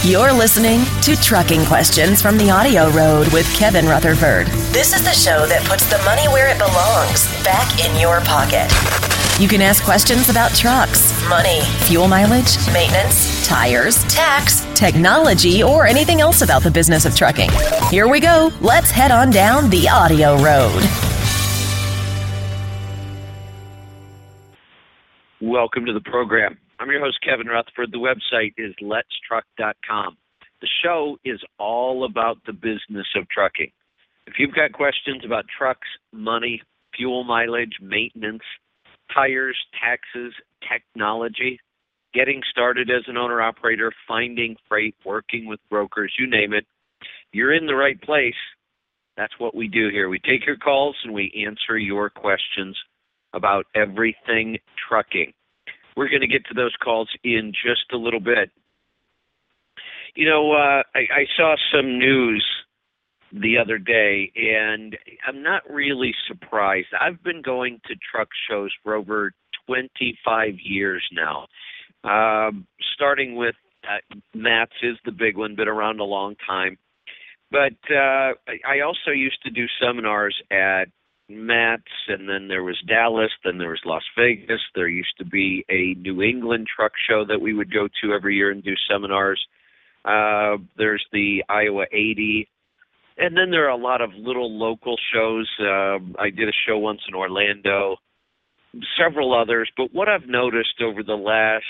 You're listening to Trucking Questions from the Audio Road with Kevin Rutherford. This is the show that puts the money where it belongs, back in your pocket. You can ask questions about trucks, money, fuel mileage, maintenance, tires, tax, technology, or anything else about the business of trucking. Here we go. Let's head on down the Audio Road. Welcome to the program. I'm your host, Kevin Rutherford. The website is letstruck.com. The show is all about the business of trucking. If you've got questions about trucks, money, fuel mileage, maintenance, tires, taxes, technology, getting started as an owner-operator, finding freight, working with brokers, you name it, you're in the right place. That's what we do here. We take your calls and we answer your questions about everything trucking. We're going to get to those calls in just a little bit. You know, I saw some news the other day, and I'm not really surprised. I've been going to truck shows for over 25 years now, starting with Matt's is the big one, been around a long time. But I also used to do seminars at Matt's, and then there was Dallas, then there was Las Vegas. There used to be a New England truck show that we would go to every year and do seminars. There's the Iowa 80, and then there are a lot of little local shows. I did a show once in Orlando, several others, but what I've noticed over the last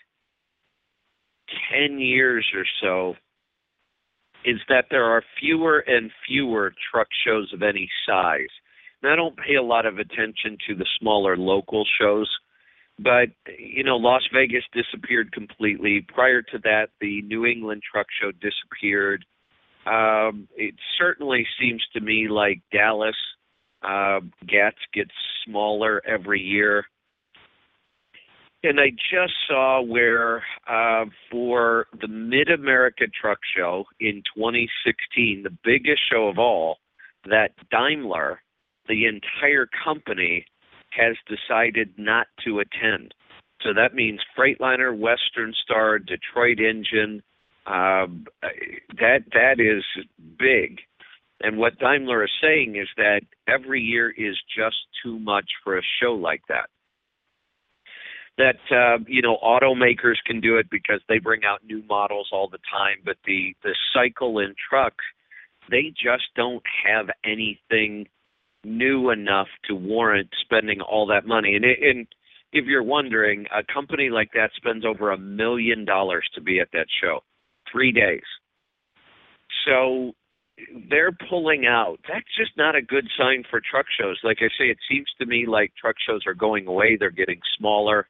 10 years or so is that there are fewer and fewer truck shows of any size. I don't pay a lot of attention to the smaller local shows, but, you know, Las Vegas disappeared completely. Prior to that, the New England Truck Show disappeared. It certainly seems to me like Dallas, GATS gets smaller every year. And I just saw where for the Mid-America Truck Show in 2016, the biggest show of all, that Daimler, the entire company, has decided not to attend. So that means Freightliner, Western Star, Detroit Engine, that is big. And what Daimler is saying is that every year is just too much for a show like that. That, you know, automakers can do it because they bring out new models all the time, but the cycle in trucks, they just don't have anything new enough to warrant spending all that money. And if you're wondering, a company like that spends over $1 million to be at that show, 3 days. So they're pulling out. That's just not a good sign for truck shows. Like I say, it seems to me like truck shows are going away. They're getting smaller.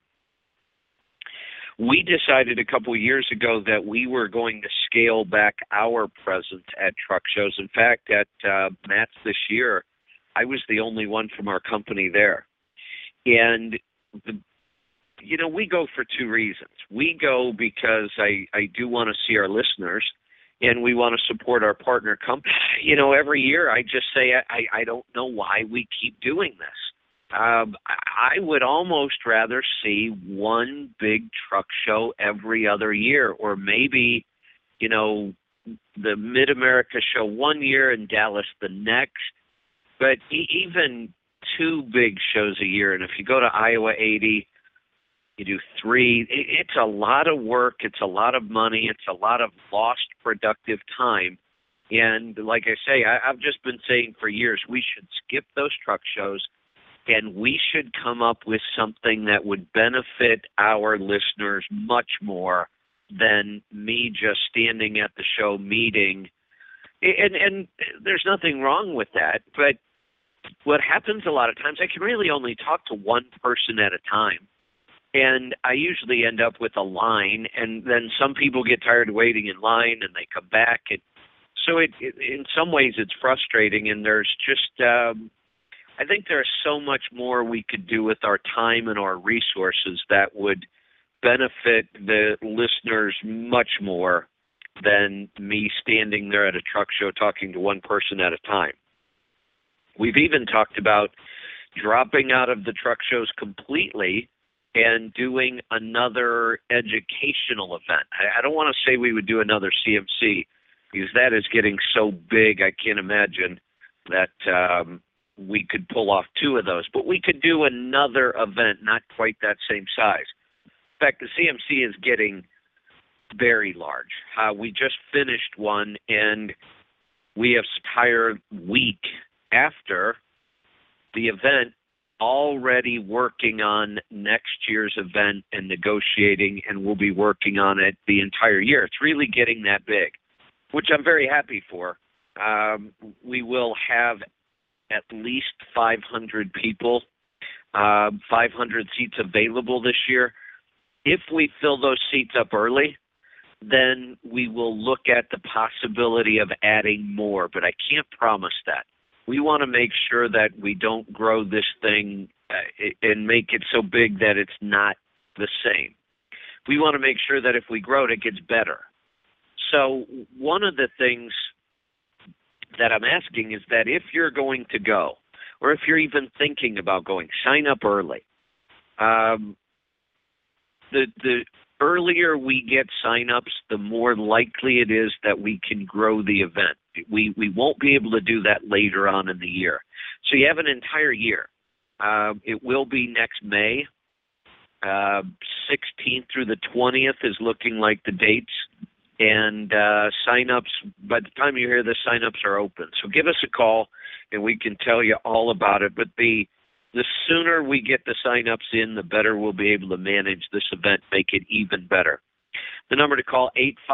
We decided a couple of years ago that we were going to scale back our presence at truck shows. In fact, at Matt's this year, I was the only one from our company there. And, you know, we go for two reasons. We go because I do want to see our listeners, and we want to support our partner company. You know, every year I just say I don't know why we keep doing this. I would almost rather see one big truck show every other year, or maybe, you know, the Mid-America show one year and Dallas the next. But even two big shows a year, and if you go to Iowa 80, you do 3, it's a lot of work, it's a lot of money, it's a lot of lost productive time. And like I say, I've just been saying for years, we should skip those truck shows, and we should come up with something that would benefit our listeners much more than me just standing at the show meeting. And there's nothing wrong with that, but what happens a lot of times, I can really only talk to one person at a time, and I usually end up with a line, and then some people get tired of waiting in line, and they come back, and so it in some ways it's frustrating, and there's just, I think there's so much more we could do with our time and our resources that would benefit the listeners much more than me standing there at a truck show talking to one person at a time. We've even talked about dropping out of the truck shows completely and doing another educational event. I don't want to say we would do another CMC because that is getting so big I can't imagine that we could pull off two of those. But we could do another event, not quite that same size. In fact, the CMC is getting very large. We just finished one, and we have entire week after the event already working on next year's event and negotiating, and we'll be working on it the entire year. It's really getting that big, which I'm very happy for. We will have at least 500 people, 500 seats available this year. If we fill those seats up early, then we will look at the possibility of adding more, but I can't promise that. We want to make sure that we don't grow this thing and make it so big that it's not the same. We want to make sure that if we grow it, it gets better. So one of the things that I'm asking is that if you're going to go, or if you're even thinking about going, sign up early. The earlier we get sign-ups, the more likely it is that we can grow the event. We won't be able to do that later on in the year. So you have an entire year. It will be next May. 16th through the 20th is looking like the dates. And sign-ups, by the time you hear this, sign-ups are open. So give us a call, and we can tell you all about it. But the sooner we get the sign-ups in, the better we'll be able to manage this event, make it even better. The number to call,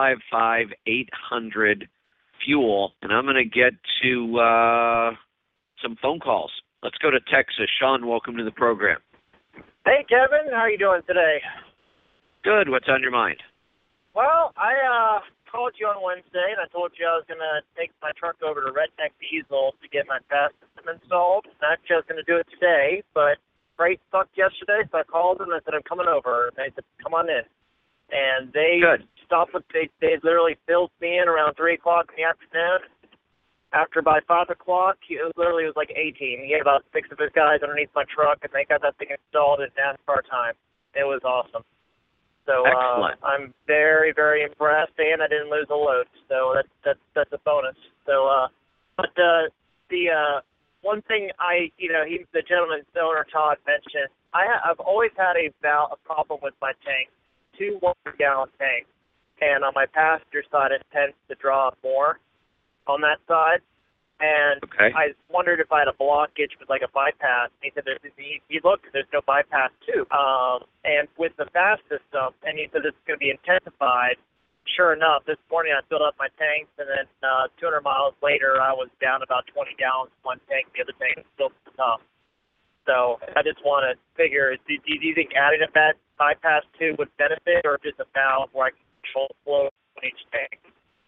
855-800-FUEL. And I'm going to get to some phone calls. Let's go to Texas. Sean, welcome to the program. Hey, Kevin. How are you doing today? Good. What's on your mind? Well, I called you on Wednesday, and I told you I was going to take my truck over to Redneck Diesel to get my fast system installed. Actually, I was going to do it today, but freight sucked yesterday, so I called them and I said, I'm coming over. And they said, come on in. And they stopped with, they literally filled me in around 3 o'clock in the afternoon. After by 5 o'clock, it was like 18. He had about 6 of his guys underneath my truck, and they got that thing installed in NASCAR time. It was awesome. So I'm very, very impressed, and I didn't lose a load. So that's a bonus. So, but the one thing the gentleman, the owner Todd mentioned, I've always had a problem with my tank, 2 1-gallon tanks, and on my passenger side it tends to draw more on that side. And I wondered if I had a blockage with like a bypass. And he said, he looked, there's no bypass too. And with the fast system, and he said it's going to be intensified. Sure enough, this morning I filled up my tanks, and then 200 miles later I was down about 20 gallons in one tank. The other tank was still at the top. So I just want to figure, do you think adding a bypass too would benefit, or just a valve where I can control the flow on each tank?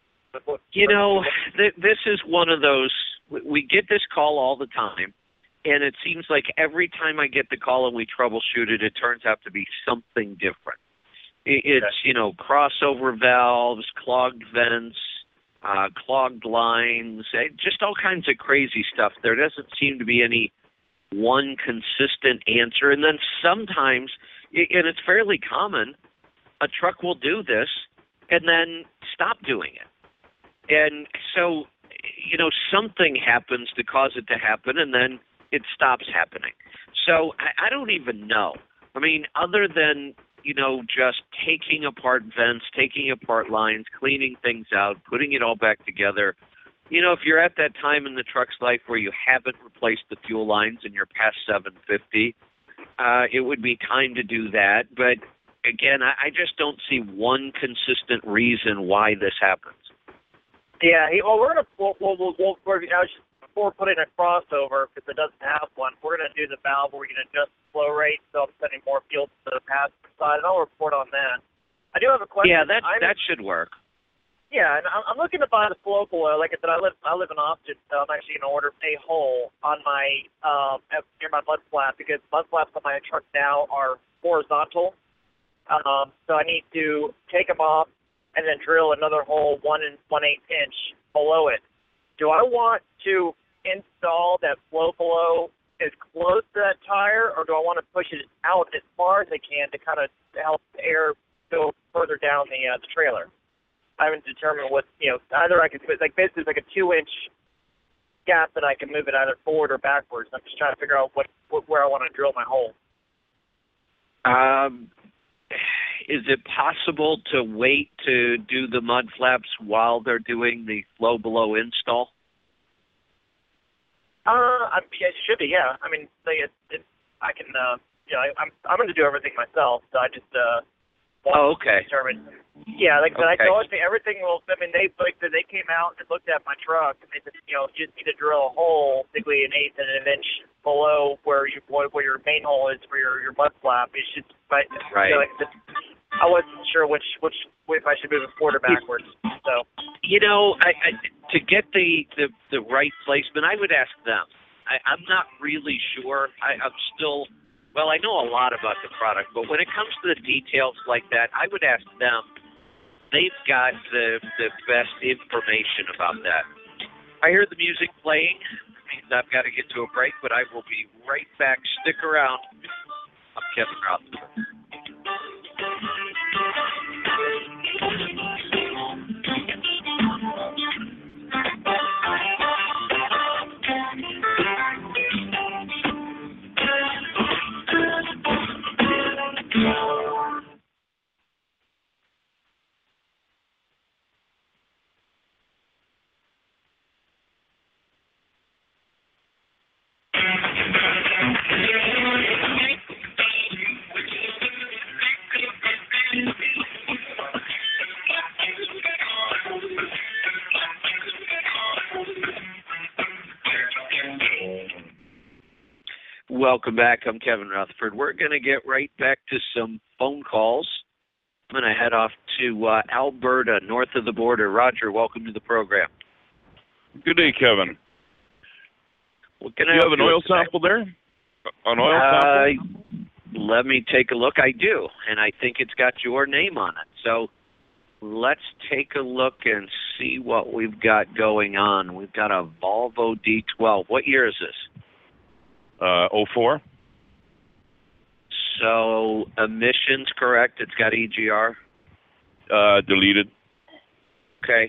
This is one of those, we get this call all the time, and it seems like every time I get the call and we troubleshoot it, it turns out to be something different. It's, crossover valves, clogged vents, clogged lines, just all kinds of crazy stuff. There doesn't seem to be any one consistent answer. And then sometimes, and it's fairly common, a truck will do this and then stop doing it. And so, something happens to cause it to happen, and then it stops happening. So I don't even know. I mean, other than, just taking apart vents, taking apart lines, cleaning things out, putting it all back together. If you're at that time in the truck's life where you haven't replaced the fuel lines and you're past 750, it would be time to do that. But, again, I just don't see one consistent reason why this happens. Yeah, we're gonna before putting a crossover, because it doesn't have one, we're gonna do the valve where we're gonna adjust the flow rate, so I'm sending more fuel to the passenger side, and I'll report on that. I do have a question. Yeah, that should work. Yeah, and I'm looking to buy the Flocal oil. Like I said, I live in Austin, so I'm actually gonna order a hole on my near my mud flap, because mud flaps on my truck now are horizontal. So I need to take them off and then drill another hole 1 1/8 inch below it. Do I want to install that Flow as close to that tire, or do I want to push it out as far as I can to kind of help the air go further down the trailer? I haven't determined what, either I could put, like, basically like a 2-inch gap that I can move it either forward or backwards. I'm just trying to figure out where I want to drill my hole. Is it possible to wait to do the mud flaps while they're doing the flow below install? It should be, yeah. I mean, I can, I'm going to do everything myself, so I just okay. determine. Yeah, like I said, Okay. I told you everything will. I mean, they came out and looked at my truck, and they said, you just need to drill a hole, basically 1/8 and an inch below where your main hole is for your mud flap. It's just, right. I wasn't sure which if I should move it forward or backwards. So, to get the right placement, I would ask them. I'm not really sure. I'm still. Well, I know a lot about the product, but when it comes to the details like that, I would ask them. They've got the best information about that. I hear the music playing. It means I've got to get to a break, but I will be right back. Stick around. I'm Kevin Rutherford. Welcome back. I'm Kevin Rutherford. We're going to get right back to some phone calls. I'm going to head off to Alberta, north of the border. Roger, welcome to the program. Good day, Kevin. What can Do you have an oil sample there? An oil sample? Let me take a look. I do, and I think it's got your name on it. So let's take a look and see what we've got going on. We've got a Volvo D12. What year is this? 04. So emissions, correct? It's got EGR? Deleted. Okay.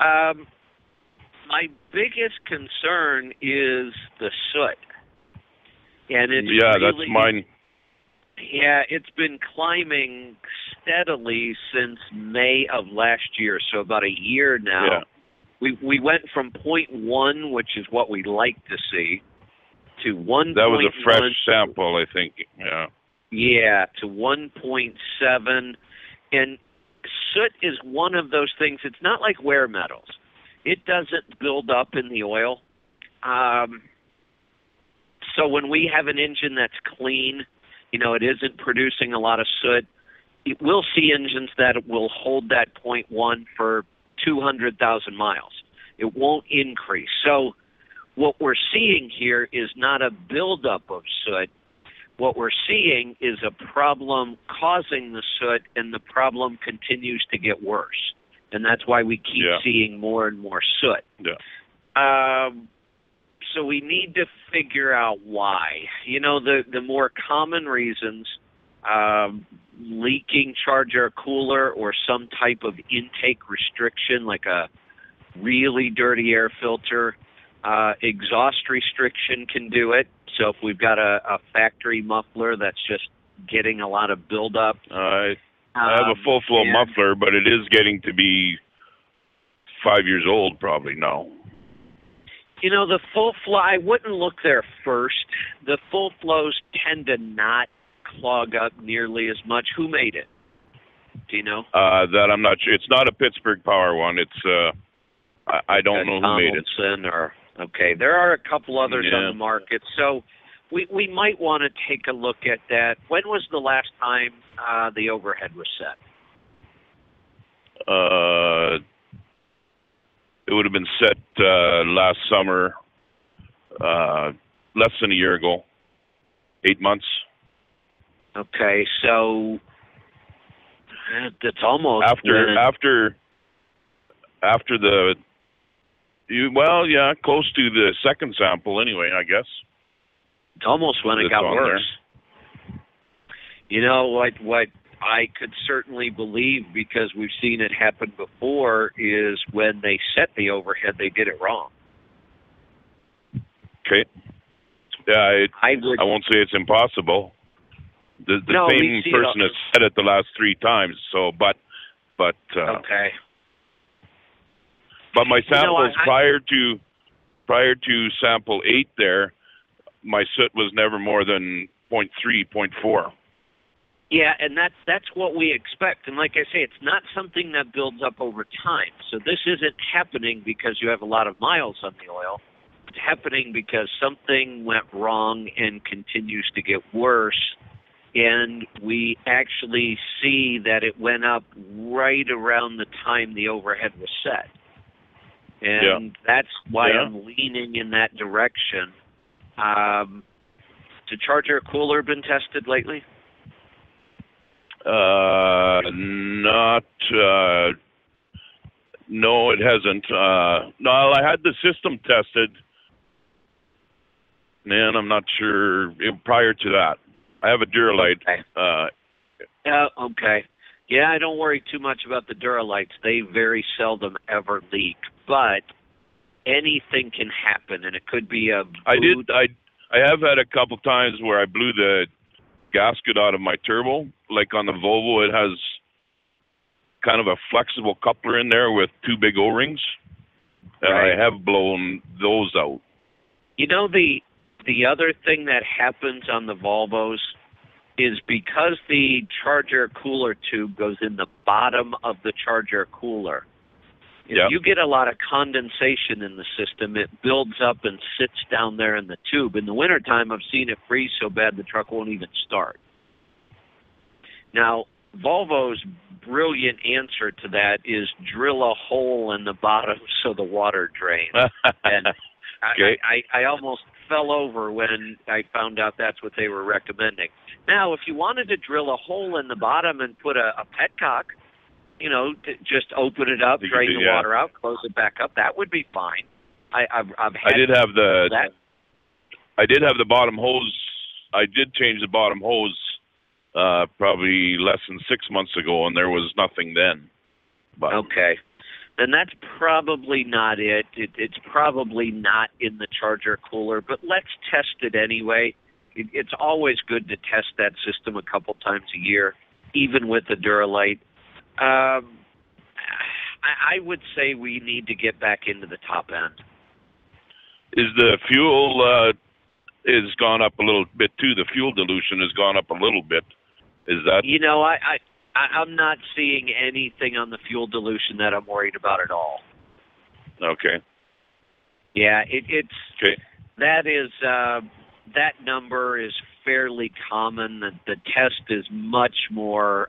My biggest concern is the soot. And it's that's mine. Yeah, it's been climbing steadily since May of last year, so about a year now. Yeah. We went from 0.1, which is what we like to see, to 1.1. That was a fresh sample, I think. Yeah. Yeah, to 1.7. And soot is one of those things. It's not like wear metals. It doesn't build up in the oil. So when we have an engine that's clean, it isn't producing a lot of soot, we'll see engines that will hold that 0.1 for 200,000 miles. It won't increase. So what we're seeing here is not a buildup of soot. What we're seeing is a problem causing the soot, and the problem continues to get worse. And that's why we keep seeing more and more soot. Yeah. So we need to figure out why. The more common reasons, leaking charger cooler or some type of intake restriction, like a really dirty air filter. Exhaust restriction can do it. So if we've got a factory muffler that's just getting a lot of buildup. I have a full flow muffler, but it is getting to be 5 years old probably now. The full flow, I wouldn't look there first. The full flows tend to not clog up nearly as much. Who made it? Do you know? That I'm not sure. It's not a Pittsburgh Power one. It's I don't know who made it. Okay, there are a couple others on the market. So we might want to take a look at that. When was the last time the overhead was set? It would have been set last summer, less than a year ago, 8 months. Okay, so that's almost after the close to the second sample anyway, I guess. It's almost when it got worse. There. You know, what I could certainly believe, because we've seen it happen before, is when they set the overhead, they did it wrong. Okay. Yeah, I won't say it's impossible. The same person has said it the last 3 times. So, but okay. But my samples prior to sample 8 there, my soot was never more than 0.3, 0.4. Yeah, and that's what we expect. And like I say, it's not something that builds up over time. So this isn't happening because you have a lot of miles on the oil. It's happening because something went wrong and continues to get worse. And we actually see that it went up right around the time the overhead was set. And that's why I'm leaning in that direction. Has the charger cooler been tested lately? No, it hasn't. No, I had the system tested. Man, I'm not sure. Prior to that, I have a Duralite. Okay. Yeah, I don't worry too much about the Duralites. They very seldom ever leak, but anything can happen, and it could be a boot. I have had a couple times where I blew the gasket out of my turbo. Like on the Volvo, it has kind of a flexible coupler in there with 2 big O-rings, and I have blown those out. You know, the other thing that happens on the Volvos is because the charger cooler tube goes in the bottom of the charger cooler. If you get a lot of condensation in the system, it builds up and sits down there in the tube. In the wintertime, I've seen it freeze so bad the truck won't even start. Now, Volvo's brilliant answer to that is drill a hole in the bottom so the water drains. And I almost fell over when I found out that's what they were recommending. Now, if you wanted to drill a hole in the bottom and put a petcock, you know, just open it up, drain the water out, close it back up, that would be fine. I did have the bottom hose. I did change the bottom hose probably less than 6 months ago, and there was nothing then. But. Okay. Then that's probably not it. It's probably not in the charger cooler, but let's test it anyway. It's always good to test that system a couple times a year, even with the Duralite. I would say we need to get back into the top end. Is the fuel has gone up a little bit too? The fuel dilution has gone up a little bit. Is that? You know, I'm not seeing anything on the fuel dilution that I'm worried about at all. Okay. Yeah, it's okay. That is that number is fairly common. The test is much more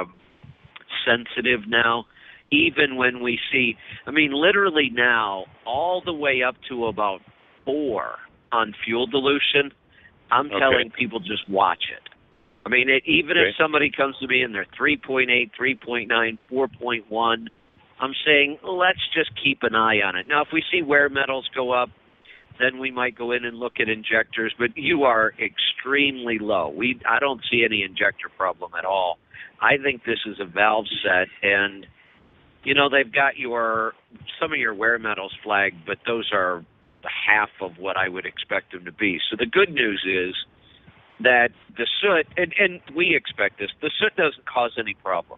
sensitive now. Even when we see, I mean, literally now, all the way up to about 4 on fuel dilution, I'm telling people just watch it. I mean, even if somebody comes to me and they're 3.8, 3.9, 4.1, I'm saying, let's just keep an eye on it. Now, if we see wear metals go up, then we might go in and look at injectors, but you are extremely low. I don't see any injector problem at all. I think this is a valve set, and, you know, they've got some of your wear metals flagged, but those are half of what I would expect them to be. So the good news is that the soot, and we expect this, the soot doesn't cause any problem.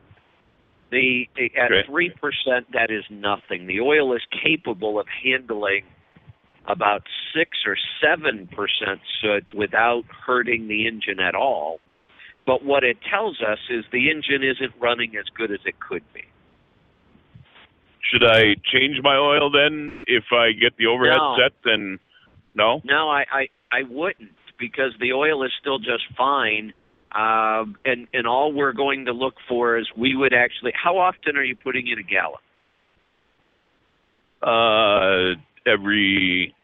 At 3%, that is nothing. The oil is capable of handling about 6 or 7% soot without hurting the engine at all. But what it tells us is the engine isn't running as good as it could be. Should I change my oil then if I get the overhead set? Then no? No, I wouldn't, because the oil is still just fine. And all we're going to look for is we would actually, how often are you putting in a gallon? Every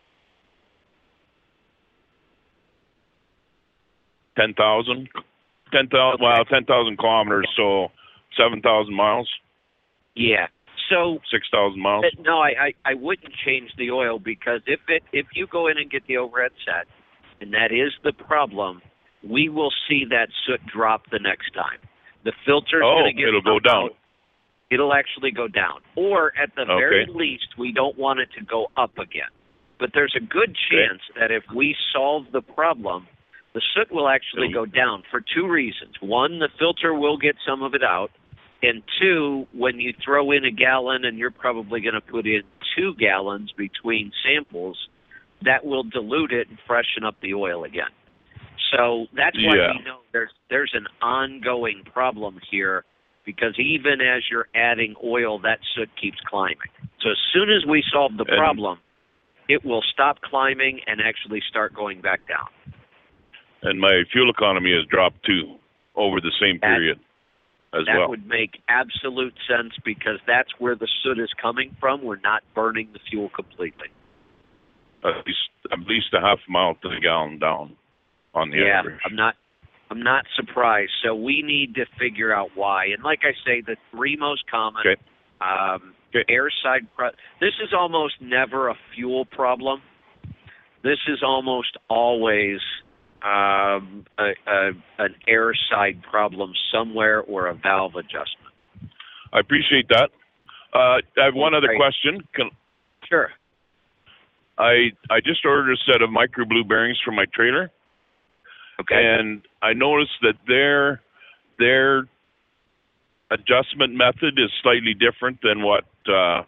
10,000 kilometers, so 7,000 miles. Yeah. So 6,000 miles. No, I wouldn't change the oil, because if you go in and get the overhead set and that is the problem, we will see that soot drop the next time. The filter's going to get it'll go down. It'll actually go down. Or at the very least, we don't want it to go up again. But there's a good chance that if we solve the problem, the soot will actually go down for two reasons. One, the filter will get some of it out. And two, when you throw in a gallon, and you're probably going to put in 2 gallons between samples, that will dilute it and freshen up the oil again. So that's why we know there's an ongoing problem here, because even as you're adding oil, that soot keeps climbing. So as soon as we solve the problem, it will stop climbing and actually start going back down. And my fuel economy has dropped too over the same period as well. That would make absolute sense, because that's where the soot is coming from. We're not burning the fuel completely. At least a half mile to the gallon down on the average. I'm not surprised. So we need to figure out why. And like I say, the 3 most common air side. This is almost never a fuel problem. This is almost always an air side problem somewhere, or a valve adjustment. I appreciate that. I have one other question. Sure. I just ordered a set of microblue bearings for my trailer. Okay. And I noticed that their adjustment method is slightly different than what the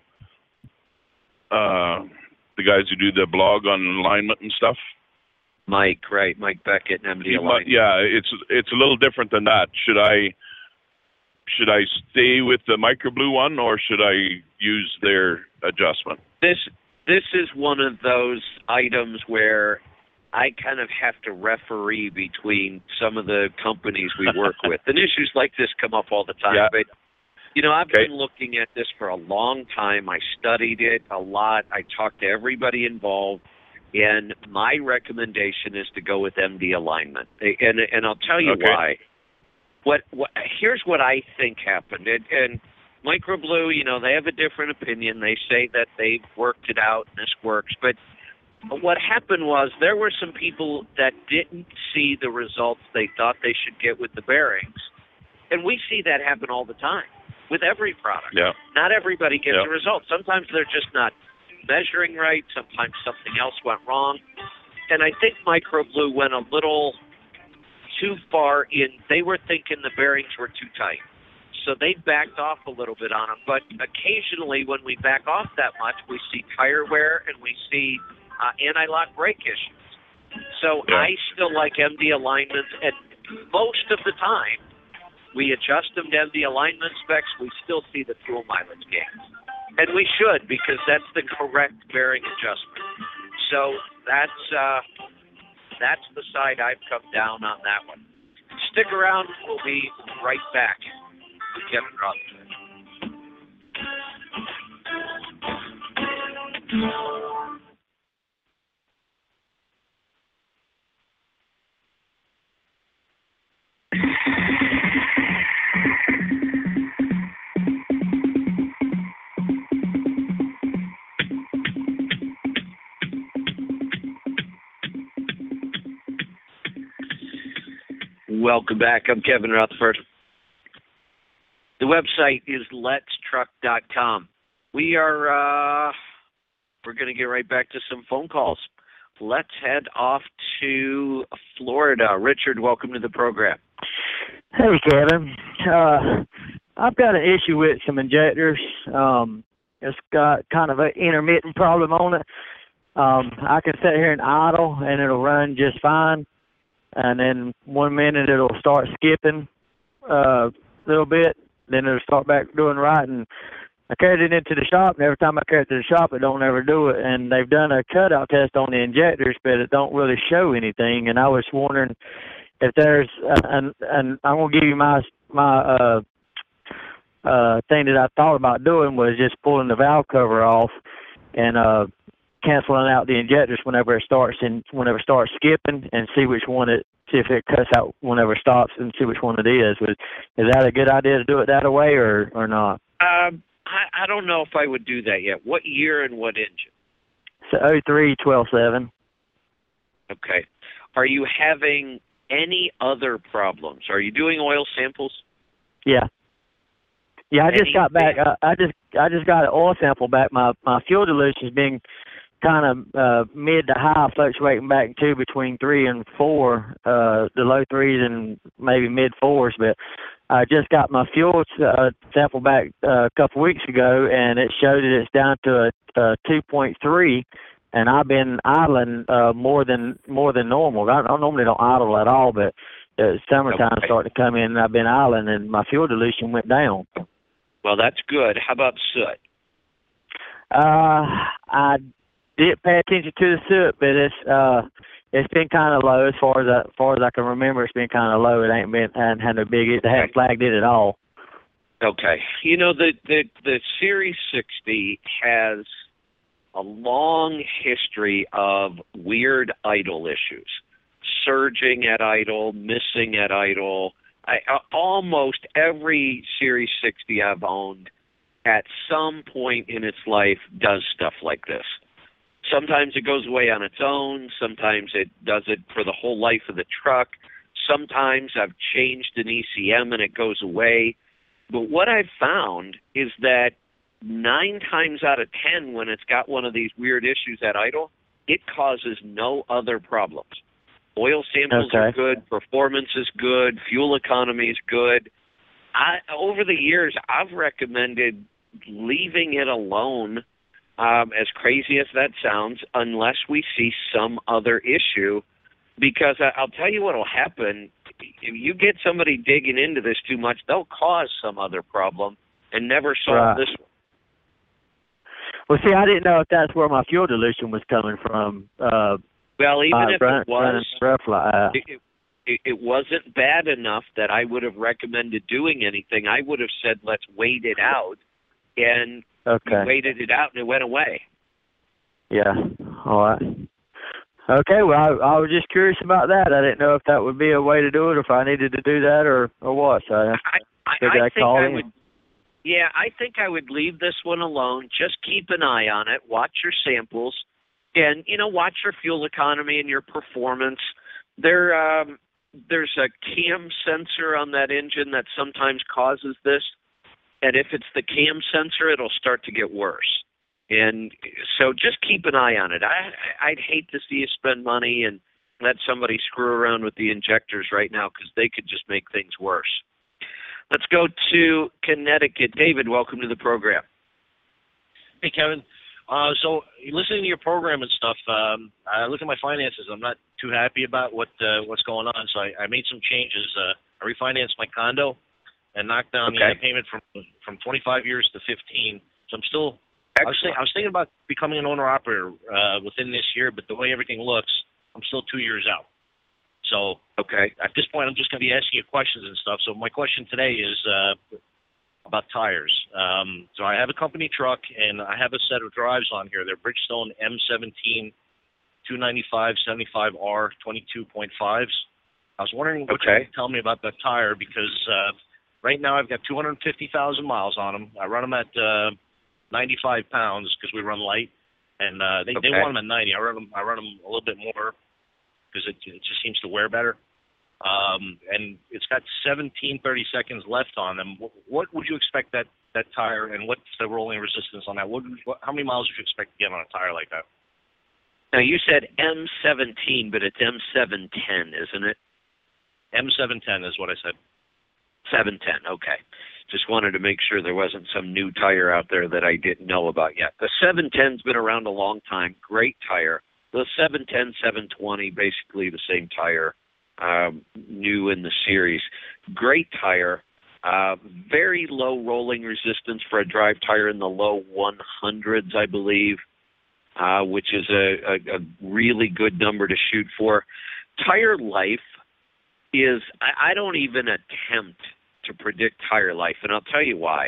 guys who do the blog on alignment and stuff. Mike Beckett and MD Alignment. Yeah, it's a little different than that. Should I stay with the microblue one, or should I use their adjustment? This is one of those items where I kind of have to referee between some of the companies we work with. And issues like this come up all the time. Yeah. But, I've been looking at this for a long time. I studied it a lot. I talked to everybody involved. And my recommendation is to go with MD Alignment. And I'll tell you why. Here's what I think happened. And Microblue, they have a different opinion. They say that they've worked it out and this works. But what happened was there were some people that didn't see the results they thought they should get with the bearings. And we see that happen all the time with every product. Yeah. Not everybody gets the results. Sometimes they're just not measuring right. Sometimes something else went wrong. And I think Microblue went a little too far in. They were thinking the bearings were too tight. So they backed off a little bit on them. But occasionally when we back off that much, we see tire wear and we see anti-lock brake issues. So I still like MD Alignment, and most of the time we adjust them to MD Alignment specs, we still see the fuel mileage gains. And we should, because that's the correct bearing adjustment. So that's the side I've come down on that one. Stick around. We'll be right back with Kevin Rutherford. Welcome back. I'm Kevin Rutherford. The website is letstruck.com. We're going to get right back to some phone calls. Let's head off to Florida. Richard, welcome to the program. Hey, Kevin. I've got an issue with some injectors. It's got kind of an intermittent problem on it. I can sit here and idle, and it'll run just fine. And then 1 minute it'll start skipping a little bit. Then it'll start back doing right. And I carried it into the shop, and every time I carry it to the shop, it don't ever do it. And they've done a cutout test on the injectors, but it don't really show anything. And I was wondering if there's and I'm gonna give you my thing that I thought about doing was just pulling the valve cover off and canceling out the injectors whenever it starts skipping, and see if it cuts out whenever it stops, and see which one it is. Is that a good idea to do it that way or not? I don't know if I would do that yet. What year and what engine? So 03 12.7. Okay. Are you having any other problems? Are you doing oil samples? Yeah. Yeah, I just got back. I just got an oil sample back. My fuel dilution's been kind of mid to high, fluctuating back to between 3 and 4, the low 3s and maybe mid 4s. But I just got my fuel sample back a couple weeks ago, and it showed that it's down to a 2.3. And I've been idling more than normal. I normally don't idle at all, but summertime starting to come in, and I've been idling, and my fuel dilution went down. Well, that's good. How about soot? I did pay attention to the soot, but it's been kind of low as far as I can remember. It's been kind of low. It hadn't had no big. They haven't flagged it at all. Okay. You know, the Series 60 has a long history of weird idle issues, surging at idle, missing at idle. Almost every Series 60 I've owned at some point in its life does stuff like this. Sometimes it goes away on its own. Sometimes it does it for the whole life of the truck. Sometimes I've changed an ECM and it goes away. But what I've found is that 9 times out of 10, when it's got one of these weird issues at idle, it causes no other problems. Oil samples are good, performance is good, fuel economy is good. Over the years, I've recommended leaving it alone, as crazy as that sounds, unless we see some other issue, because I'll tell you what will happen. If you get somebody digging into this too much, they'll cause some other problem and never solve this one. Well, see, I didn't know if that's where my fuel dilution was coming from. Well, even if it was, it wasn't bad enough that I would have recommended doing anything. I would have said, let's wait it out. And we waited it out, and it went away. Yeah. All right. Okay, well, I was just curious about that. I didn't know if that would be a way to do it, or if I needed to do that, or what. So I think I would leave this one alone. Just keep an eye on it. Watch your samples. And, watch your fuel economy and your performance. There's a cam sensor on that engine that sometimes causes this. And if it's the cam sensor, it'll start to get worse. And so just keep an eye on it. I'd hate to see you spend money and let somebody screw around with the injectors right now, because they could just make things worse. Let's go to Connecticut. David, welcome to the program. Hey, Kevin. So listening to your program and stuff, I look at my finances. I'm not too happy about what's going on. So I made some changes. I refinanced my condo and knocked down the payment from 25 years to 15. So I'm still. I was thinking about becoming an owner operator within this year, but the way everything looks, I'm still 2 years out. So at this point, I'm just going to be asking you questions and stuff. So my question today is about tires. So I have a company truck, and I have a set of drives on here. They're Bridgestone M17 295 75R 22.5s. I was wondering what you could tell me about that tire, because right now I've got 250,000 miles on them. I run them at 95 pounds because we run light, and they want them at 90. I run them a little bit more because it just seems to wear better. And it's got 17 30 seconds left on them. What would you expect that tire, and what's the rolling resistance on that? How many miles would you expect to get on a tire like that? Now, you said M17, but it's M710, isn't it? M710 is what I said. 710, okay. Just wanted to make sure there wasn't some new tire out there that I didn't know about yet. The 710's been around a long time. Great tire. The 710, 720, basically the same tire, new in the series. Great tire. Very low rolling resistance for a drive tire, in the low 100s, I believe, which is a really good number to shoot for. Tire life is, I don't even attempt to predict tire life, and I'll tell you why.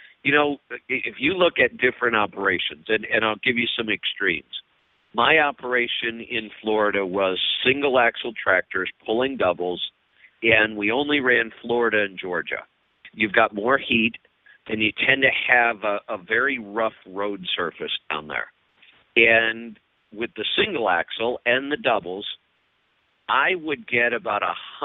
If you look at different operations, and I'll give you some extremes. My operation in Florida was single axle tractors pulling doubles, and we only ran Florida and Georgia. You've got more heat, and you tend to have a very rough road surface down there. And with the single axle and the doubles, I would get about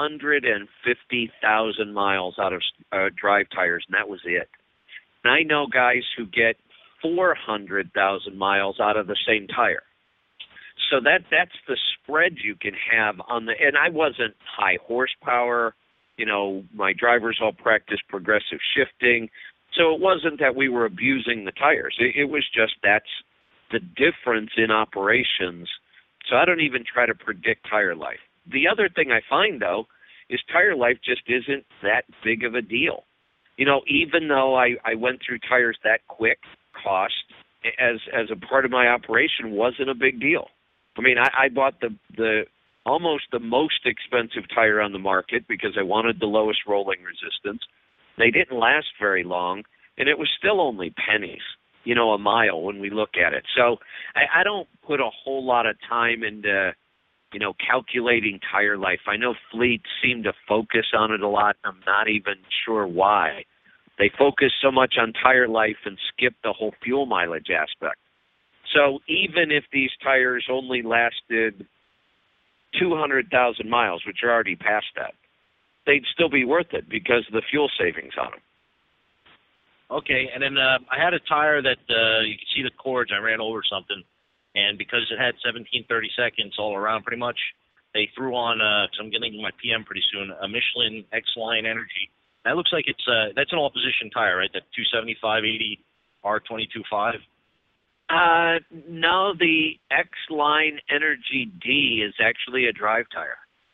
150,000 miles out of drive tires, and that was it. And I know guys who get 400,000 miles out of the same tire. So that's the spread you can have on the. And I wasn't high horsepower. You know, my drivers all practiced progressive shifting. So it wasn't that we were abusing the tires. It was just that's the difference in operations. So I don't even try to predict tire life. The other thing I find, though, is tire life just isn't that big of a deal. You know, even though I went through tires that quick, cost as a part of my operation wasn't a big deal. I mean, I bought the almost the most expensive tire on the market because I wanted the lowest rolling resistance. They didn't last very long, and it was still only pennies, you know, a mile when we look at it. So I don't put a whole lot of time into, you know, calculating tire life. I know fleets seem to focus on it a lot. I'm not even sure why. They focus so much on tire life and skip the whole fuel mileage aspect. So even if these tires only lasted 200,000 miles, which are already past that, they'd still be worth it because of the fuel savings on them. Okay, and then I had a tire that you could see the cords. I ran over something, and because it had 1730 seconds all around pretty much, they threw on, because I'm getting my PM pretty soon, a Michelin X-Line Energy. That looks like it's that's an all-position tire, right? That 275/80 R22.5? No, the X-Line Energy D is actually a drive tire.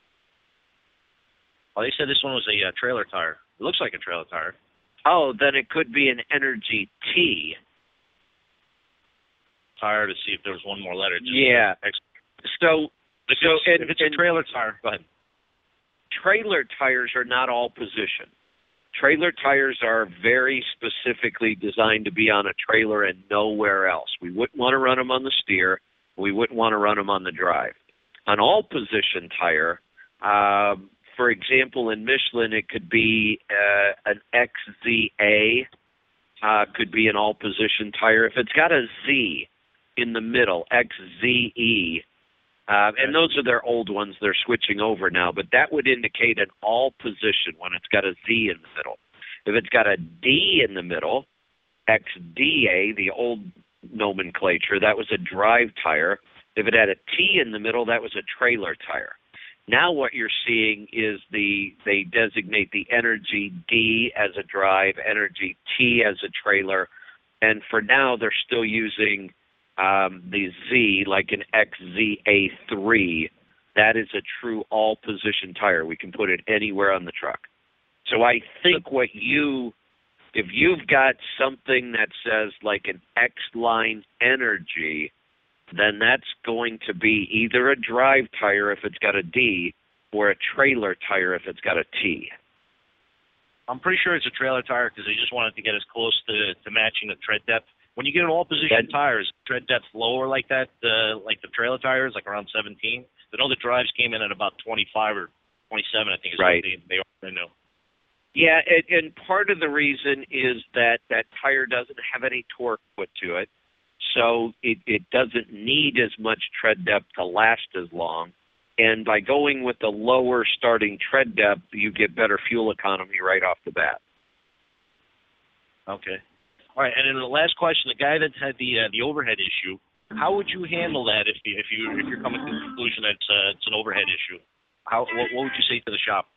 Oh, they said this one was a trailer tire. It looks like a trailer tire. Oh, then it could be an Energy T. Tire to see if there was one more letter. Yeah. So if it's a trailer tire, go ahead. Trailer tires are not all position. Trailer tires are very specifically designed to be on a trailer and nowhere else. We wouldn't want to run them on the steer. We wouldn't want to run them on the drive. An all-position tire, for example, in Michelin, it could be an XZA, could be an all-position tire. If it's got a Z in the middle, XZE, and those are their old ones. They're switching over now, but that would indicate an all-position when it's got a Z in the middle. If it's got a D in the middle, XDA, the old nomenclature, that was a drive tire. If it had a T in the middle, that was a trailer tire. Now what you're seeing is they designate the Energy D as a drive, Energy T as a trailer, and for now they're still using the Z, like an XZA3. That is a true all-position tire. We can put it anywhere on the truck. So I think if you've got something that says like an X-Line Energy, then that's going to be either a drive tire if it's got a D or a trailer tire if it's got a T. I'm pretty sure it's a trailer tire because they just wanted to get as close to matching the tread depth. When you get an all-position tire, is tread depth lower like that, like the trailer tires, like around 17? I know the drives came in at about 25 or 27, I think is right. What they know. Yeah, and part of the reason is that tire doesn't have any torque put to it, so it doesn't need as much tread depth to last as long. And by going with the lower starting tread depth, you get better fuel economy right off the bat. Okay. All right, and then the last question: the guy that had the overhead issue, how would you handle that if you're coming to the conclusion that it's an overhead issue? What would you say to the shop?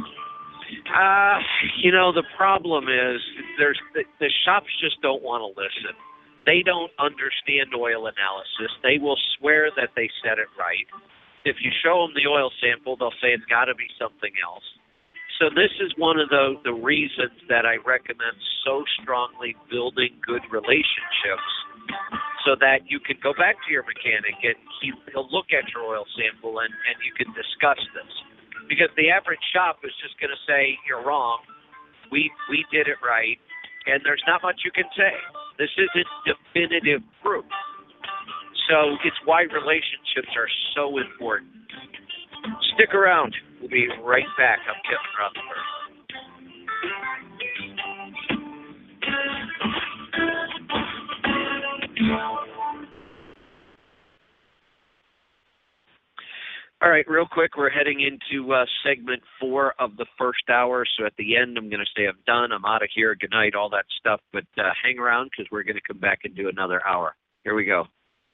You know, the problem is the shops just don't want to listen. They don't understand oil analysis. They will swear that they said it right. If you show them the oil sample, they'll say it's got to be something else. So this is one of the reasons that I recommend so strongly building good relationships so that you can go back to your mechanic and he'll look at your oil sample and you can discuss this. Because the average shop is just going to say, you're wrong, we did it right, and there's not much you can say. This isn't definitive proof. So it's why relationships are so important. Stick around. We'll be right back. I'm Kevin Rutherford. All right, real quick, we're heading into segment 4 of the first hour. So at the end, I'm going to say I'm done, I'm out of here, good night, all that stuff. But hang around because we're going to come back and do another hour. Here we go.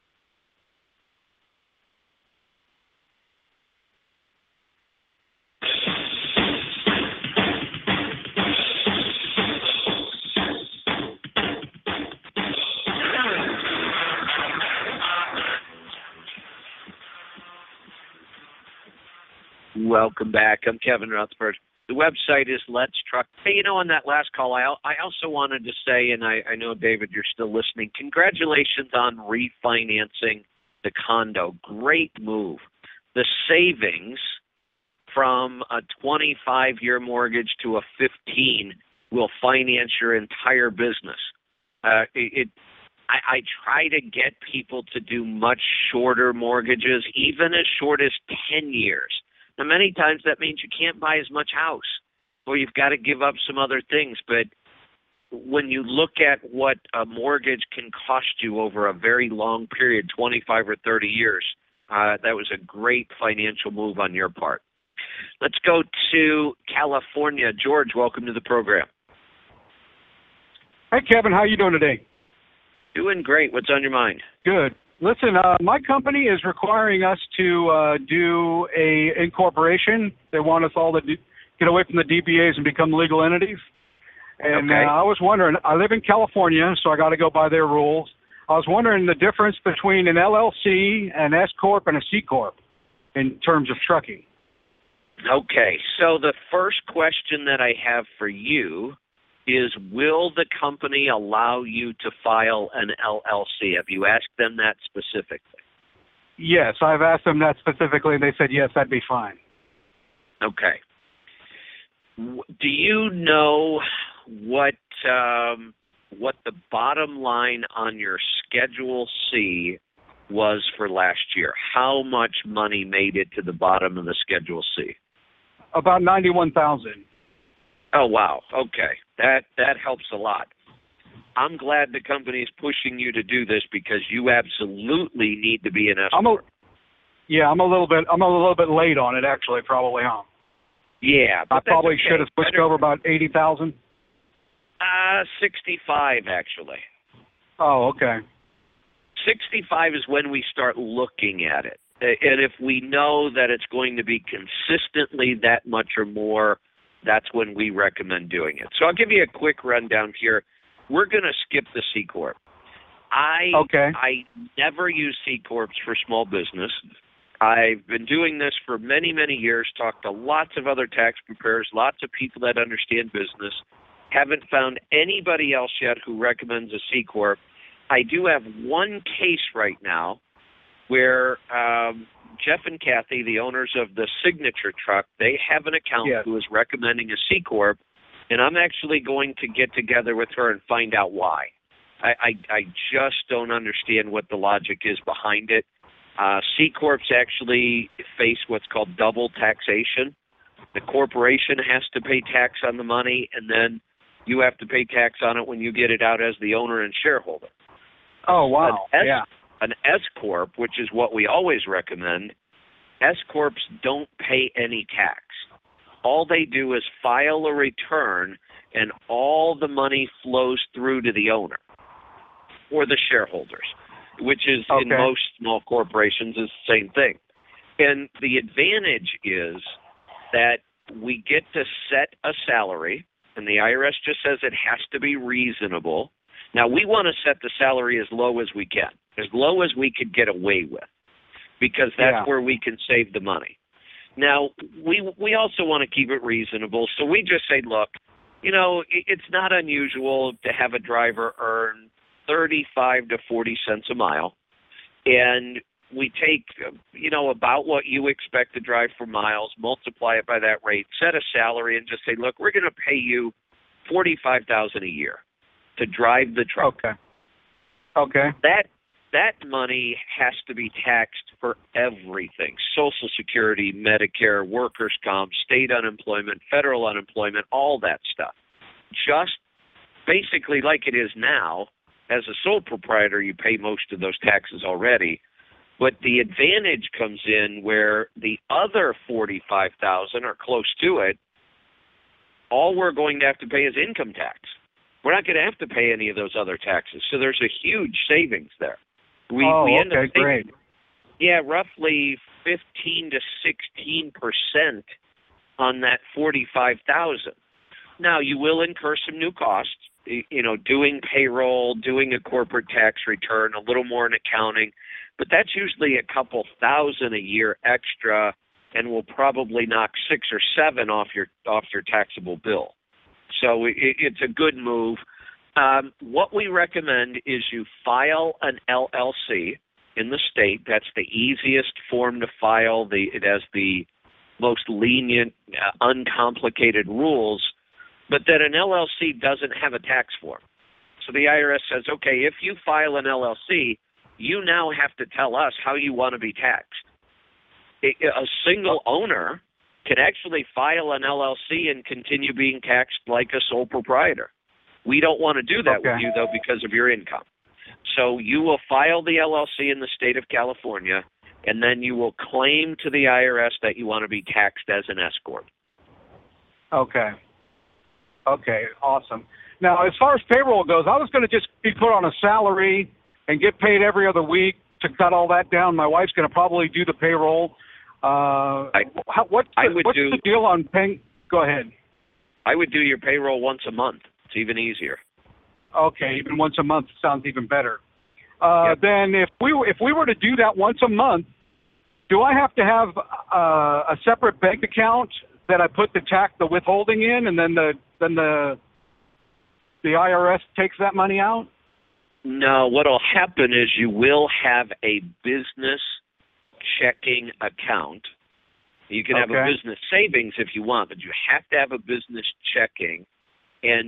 Welcome back. I'm Kevin Rutherford. The website is Let's Truck. Hey, on that last call, I also wanted to say, and I know, David, you're still listening, congratulations on refinancing the condo. Great move. The savings from a 25-year mortgage to a 15 will finance your entire business. I try to get people to do much shorter mortgages, even as short as 10 years. Now, many times that means you can't buy as much house, or you've got to give up some other things. But when you look at what a mortgage can cost you over a very long period, 25 or 30 years, that was a great financial move on your part. Let's go to California. George, welcome to the program. Hey, Kevin, how you doing today? Doing great. What's on your mind? Good. Listen, my company is requiring us to do a incorporation. They want us all to get away from the DBAs and become legal entities. And okay. I was wondering, I live in California, so I got to go by their rules. I was wondering the difference between an LLC, an S Corp, and a C Corp in terms of trucking. Okay, so the first question that I have for you is, will the company allow you to file an LLC? Have you asked them that specifically? Yes, I've asked them that specifically, and they said, yes, that'd be fine. Okay. Do you know what the bottom line on your Schedule C was for last year? How much money made it to the bottom of the Schedule C? About $91,000. Oh, wow. Okay. That helps a lot. I'm glad the company is pushing you to do this because you absolutely need to be an S Corp. I'm a little bit late on it, actually, probably, huh? Yeah. I probably should have switched over about 80,000. 65, actually. Oh, okay. 65 is when we start looking at it. And if we know that it's going to be consistently that much or more, that's when we recommend doing it. So I'll give you a quick rundown here. We're going to skip the C Corp. I never use C Corps for small business. I've been doing this for many, many years, talked to lots of other tax preparers, lots of people that understand business. Haven't found anybody else yet who recommends a C Corp. I do have one case right now where Jeff and Kathy, the owners of the Signature Truck, they have an accountant who is recommending a C Corp, and I'm actually going to get together with her and find out why. I just don't understand what the logic is behind it. C Corps actually face what's called double taxation. The corporation has to pay tax on the money, and then you have to pay tax on it when you get it out as the owner and shareholder. Oh, wow. An S Corp, which is what we always recommend, S Corps don't pay any tax. All they do is file a return, and all the money flows through to the owner or the shareholders, which is in most small corporations is the same thing. And the advantage is that we get to set a salary, and the IRS just says it has to be reasonable. Now, we want to set the salary as low as we can, as low as we could get away with, because that's where we can save the money. Now, we also want to keep it reasonable, so we just say, look, it's not unusual to have a driver earn 35 to 40 cents a mile, and we take, about what you expect to drive for miles, multiply it by that rate, set a salary, and just say, look, we're going to pay you $45,000 a year to drive the truck. Okay. That money has to be taxed for everything: Social Security, Medicare, workers' comp, state unemployment, federal unemployment, all that stuff. Just basically like it is now. As a sole proprietor, you pay most of those taxes already. But the advantage comes in where the other 45,000 or close to it, all we're going to have to pay is income tax. We're not going to have to pay any of those other taxes. So there's a huge savings there. We end up saving, great. Yeah, roughly 15 to 16% on that 45,000. Now, you will incur some new costs, doing payroll, doing a corporate tax return, a little more in accounting, but that's usually a couple thousand a year extra, and will probably knock 6 or 7 off your taxable bill. So it's a good move. What we recommend is you file an LLC in the state. That's the easiest form to file. It has the most lenient, uncomplicated rules, but that an LLC doesn't have a tax form. So the IRS says, okay, if you file an LLC, you now have to tell us how you want to be taxed. A single owner can actually file an LLC and continue being taxed like a sole proprietor. We don't want to do that with you, though, because of your income. So you will file the LLC in the state of California, and then you will claim to the IRS that you want to be taxed as an S corp. Okay, awesome. Now, as far as payroll goes, I was going to just be put on a salary and get paid every other week to cut all that down. My wife's going to probably do the payroll. What's the deal on paying? Go ahead. I would do your payroll once a month. It's even easier. Okay, even once a month sounds even better. Yep. Then if we were to do that once a month, do I have to have a separate bank account that I put the withholding in, and then the IRS takes that money out? No, what'll happen is you will have a business checking account. You can have a business savings if you want, but you have to have a business checking. And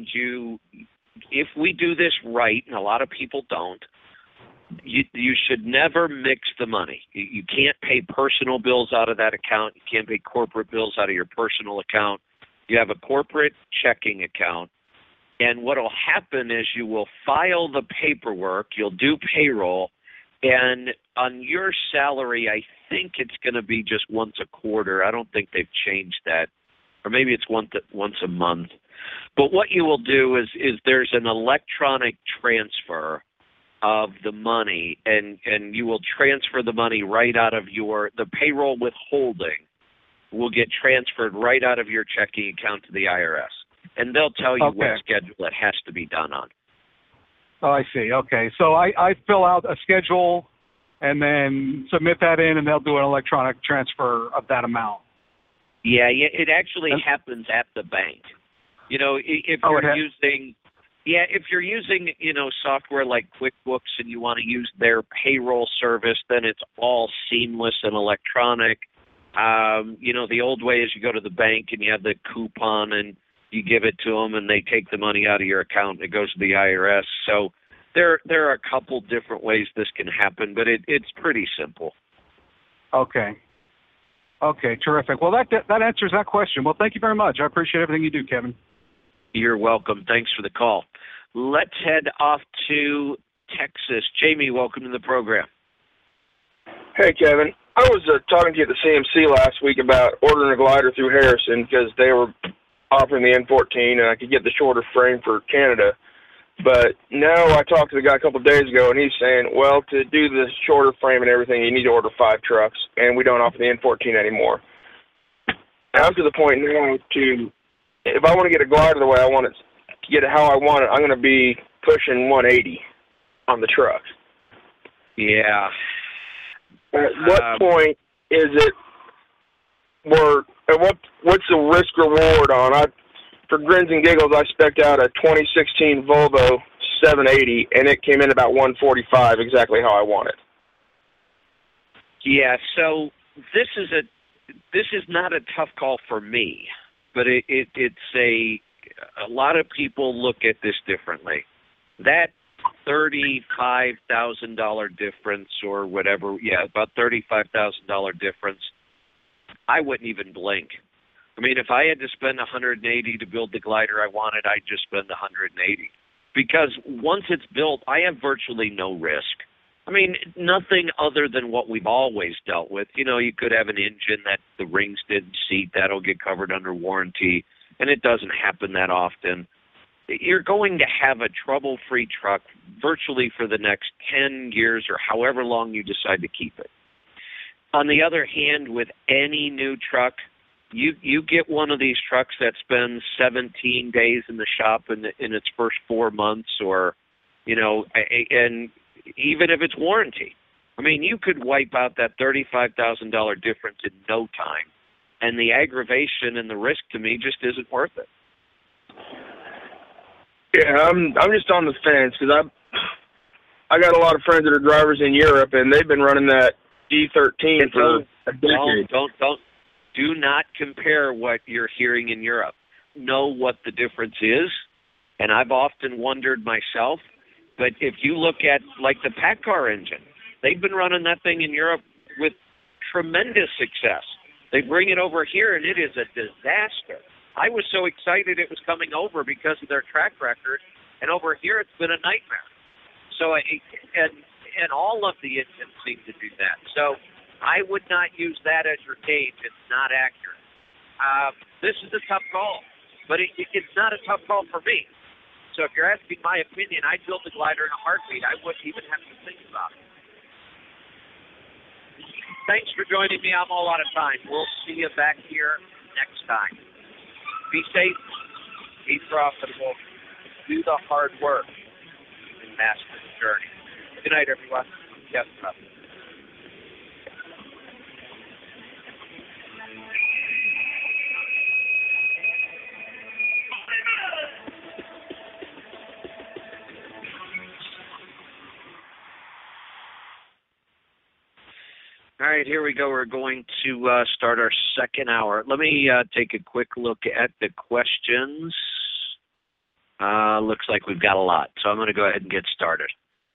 if we do this right, and a lot of people don't, you should never mix the money. You can't pay personal bills out of that account. You can't pay corporate bills out of your personal account. You have a corporate checking account. And what will happen is you will file the paperwork, you'll do payroll, and on your salary, I think it's going to be just once a quarter. I don't think they've changed that. Or maybe it's once a month. But what you will do is there's an electronic transfer of the money, and you will transfer the money right out of the payroll withholding will get transferred right out of your checking account to the IRS. And they'll tell you what schedule it has to be done on. Oh, I see. Okay. So I fill out a schedule and then submit that in, and they'll do an electronic transfer of that amount. Yeah, it actually happens at the bank. If you're using, software like QuickBooks and you want to use their payroll service, then it's all seamless and electronic. The old way is you go to the bank and you have the coupon and you give it to them and they take the money out of your account and it goes to the IRS. So there are a couple different ways this can happen, but it's pretty simple. Okay, terrific. Well, that answers that question. Well, thank you very much. I appreciate everything you do, Kevin. You're welcome. Thanks for the call. Let's head off to Texas. Jamie, welcome to the program. Hey, Kevin. I was talking to you at the CMC last week about ordering a glider through Harrison because they were offering the N14 and I could get the shorter frame for Canada. But now I talked to the guy a couple of days ago and he's saying, well, to do the shorter frame and everything, you need to order 5 trucks, and we don't offer the N14 anymore. I'm to the point now if I want to get a glider the way I want it, get it how I want it, I'm going to be pushing 180 on the truck. Yeah. At what point is it what's the risk reward on? For grins and giggles, I spec'd out a 2016 Volvo 780, and it came in about 145, exactly how I want it. Yeah, so this is not a tough call for me, but it's a lot of people look at this differently. That $35,000 difference or whatever, about $35,000 difference, I wouldn't even blink. I mean, if I had to spend $180 to build the glider I wanted, I'd just spend $180. Because once it's built, I have virtually no risk. I mean, nothing other than what we've always dealt with. You know, you could have an engine that the rings didn't seat. That'll get covered under warranty, and it doesn't happen that often. You're going to have a trouble-free truck virtually for the next 10 years or however long you decide to keep it. On the other hand, with any new truck, you get one of these trucks that spends 17 days in the shop in its first 4 months, or, you know, and even if it's warranty. I mean, you could wipe out that $35,000 difference in no time, and the aggravation and the risk to me just isn't worth it. Yeah, I'm just on the fence because I got a lot of friends that are drivers in Europe, and they've been running that D13 for a decade. Do not compare what you're hearing in Europe. Know what the difference is, and I've often wondered myself. But if you look at, like, the PACCAR engine, they've been running that thing in Europe with tremendous success. They bring it over here, and it is a disaster. I was so excited it was coming over because of their track record, and over here it's been a nightmare. So, and all of the engines seem to do that. So I would not use that as your gauge. It's not accurate. This is a tough call, but it's not a tough call for me. So if you're asking my opinion, I'd build the glider in a heartbeat. I wouldn't even have to think about it. Thanks for joining me. I'm all out of time. We'll see you back here next time. Be safe, be profitable, do the hard work, and master the journey. Good night, everyone. Yes, brother. All right, here we go. We're going to start our second hour. Let me take a quick look at the questions. Looks like we've got a lot, so I'm going to go ahead and get started.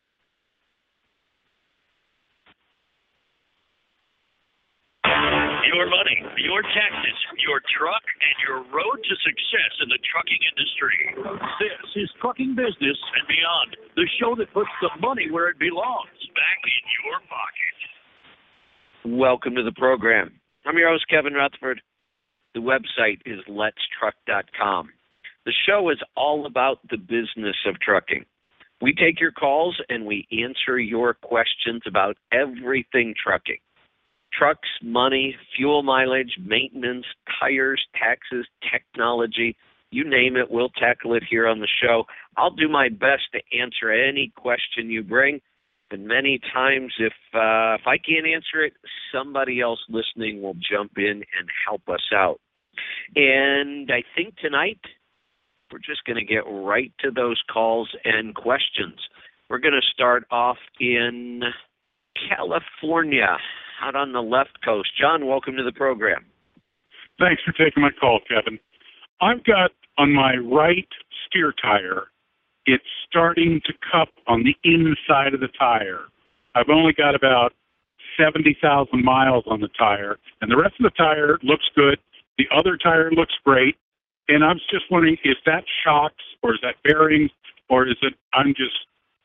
Your money, your taxes, your truck, and your road to success in the trucking industry. This is Trucking Business and Beyond, the show that puts the money where it belongs, back in your pocket. Welcome to the program. I'm your host, Kevin Rutherford. The website is letstruck.com. The show is all about the business of trucking. We take your calls and we answer your questions about everything trucking. Trucks, money, fuel mileage, maintenance, tires, taxes, technology, you name it, we'll tackle it here on the show. I'll do my best to answer any question you bring. And many times, if I can't answer it, somebody else listening will jump in and help us out. And I think tonight, we're just going to get right to those calls and questions. We're going to start off in California, out on the left coast. John, welcome to the program. Thanks for taking my call, Kevin. I've got on my right steer tire, it's starting to cup on the inside of the tire. I've only got about 70,000 miles on the tire, and the rest of the tire looks good. The other tire looks great, and I was just wondering, is that shocks, or is that bearings, or is it I'm just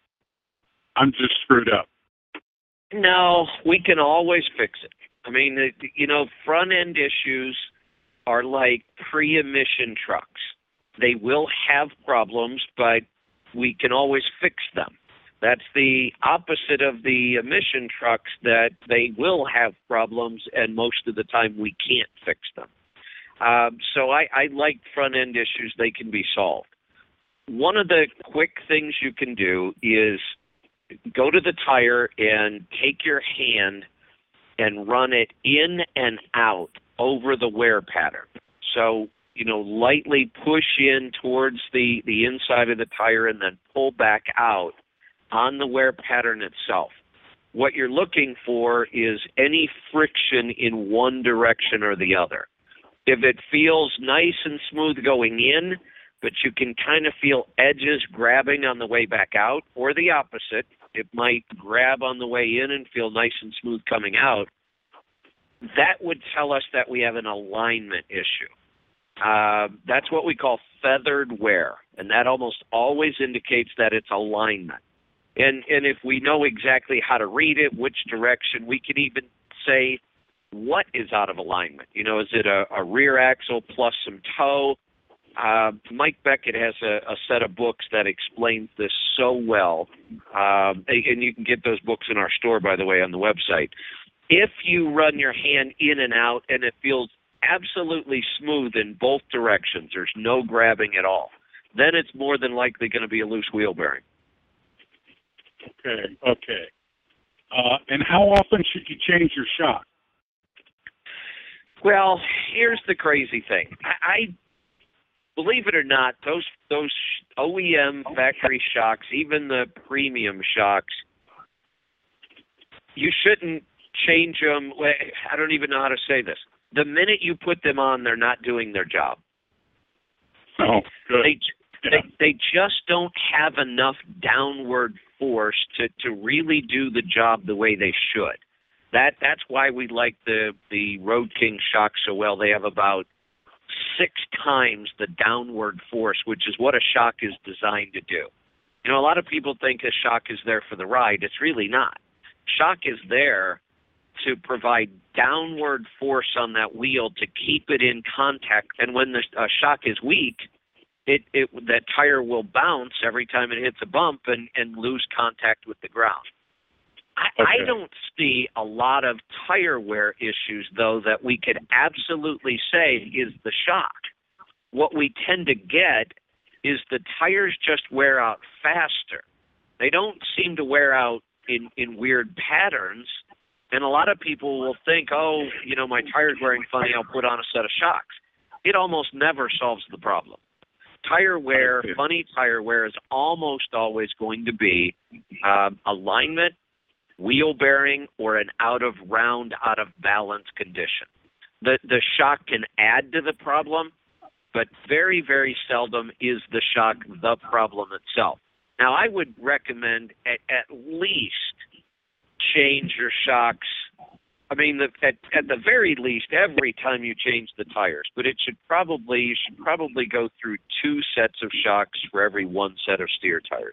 screwed up? No, we can always fix it. I mean, front-end issues are like pre-emission trucks. They will have problems, but we can always fix them. That's the opposite of the emission trucks, that they will have problems, and most of the time we can't fix them. So I like front-end issues. They can be solved. One of the quick things you can do is go to the tire and take your hand and run it in and out over the wear pattern. So, lightly push in towards the inside of the tire and then pull back out on the wear pattern itself. What you're looking for is any friction in one direction or the other. If it feels nice and smooth going in, but you can kind of feel edges grabbing on the way back out, or the opposite, it might grab on the way in and feel nice and smooth coming out, that would tell us that we have an alignment issue. That's what we call feathered wear, and that almost always indicates that it's alignment. And if we know exactly how to read it, which direction, we can even say what is out of alignment. You know, is it a rear axle plus some toe? Mike Beckett has a set of books that explains this so well, and you can get those books in our store, by the way, on the website. If you run your hand in and out and it feels absolutely smooth in both directions, there's no grabbing at all, then it's more than likely going to be a loose wheel bearing. Okay. And how often should you change your shock? Well, here's the crazy thing. I believe it or not, those OEM factory shocks, even the premium shocks, you shouldn't change them. I don't even know how to say this. The minute you put them on, they're not doing their job. Oh, good. They just don't have enough downward force to really do the job the way they should. That's why we like the Road King shocks so well. They have about 6 times the downward force, which is what a shock is designed to do. You know, a lot of people think a shock is there for the ride. It's really not. Shock is there to provide downward force on that wheel to keep it in contact. And when the shock is weak, that tire will bounce every time it hits a bump and lose contact with the ground. I don't see a lot of tire wear issues, though, that we could absolutely say is the shock. What we tend to get is the tires just wear out faster. They don't seem to wear out in weird patterns. And a lot of people will think, oh, you know, my tire's wearing funny, I'll put on a set of shocks. It almost never solves the problem. Tire wear, funny tire wear, is almost always going to be alignment, wheel bearing, or an out of balance condition. The shock can add to the problem, but very, very seldom is the shock the problem itself. Now, I would recommend at least change your shocks. I mean, at the very least, every time you change the tires, but you should probably go through 2 sets of shocks for every 1 set of steer tires.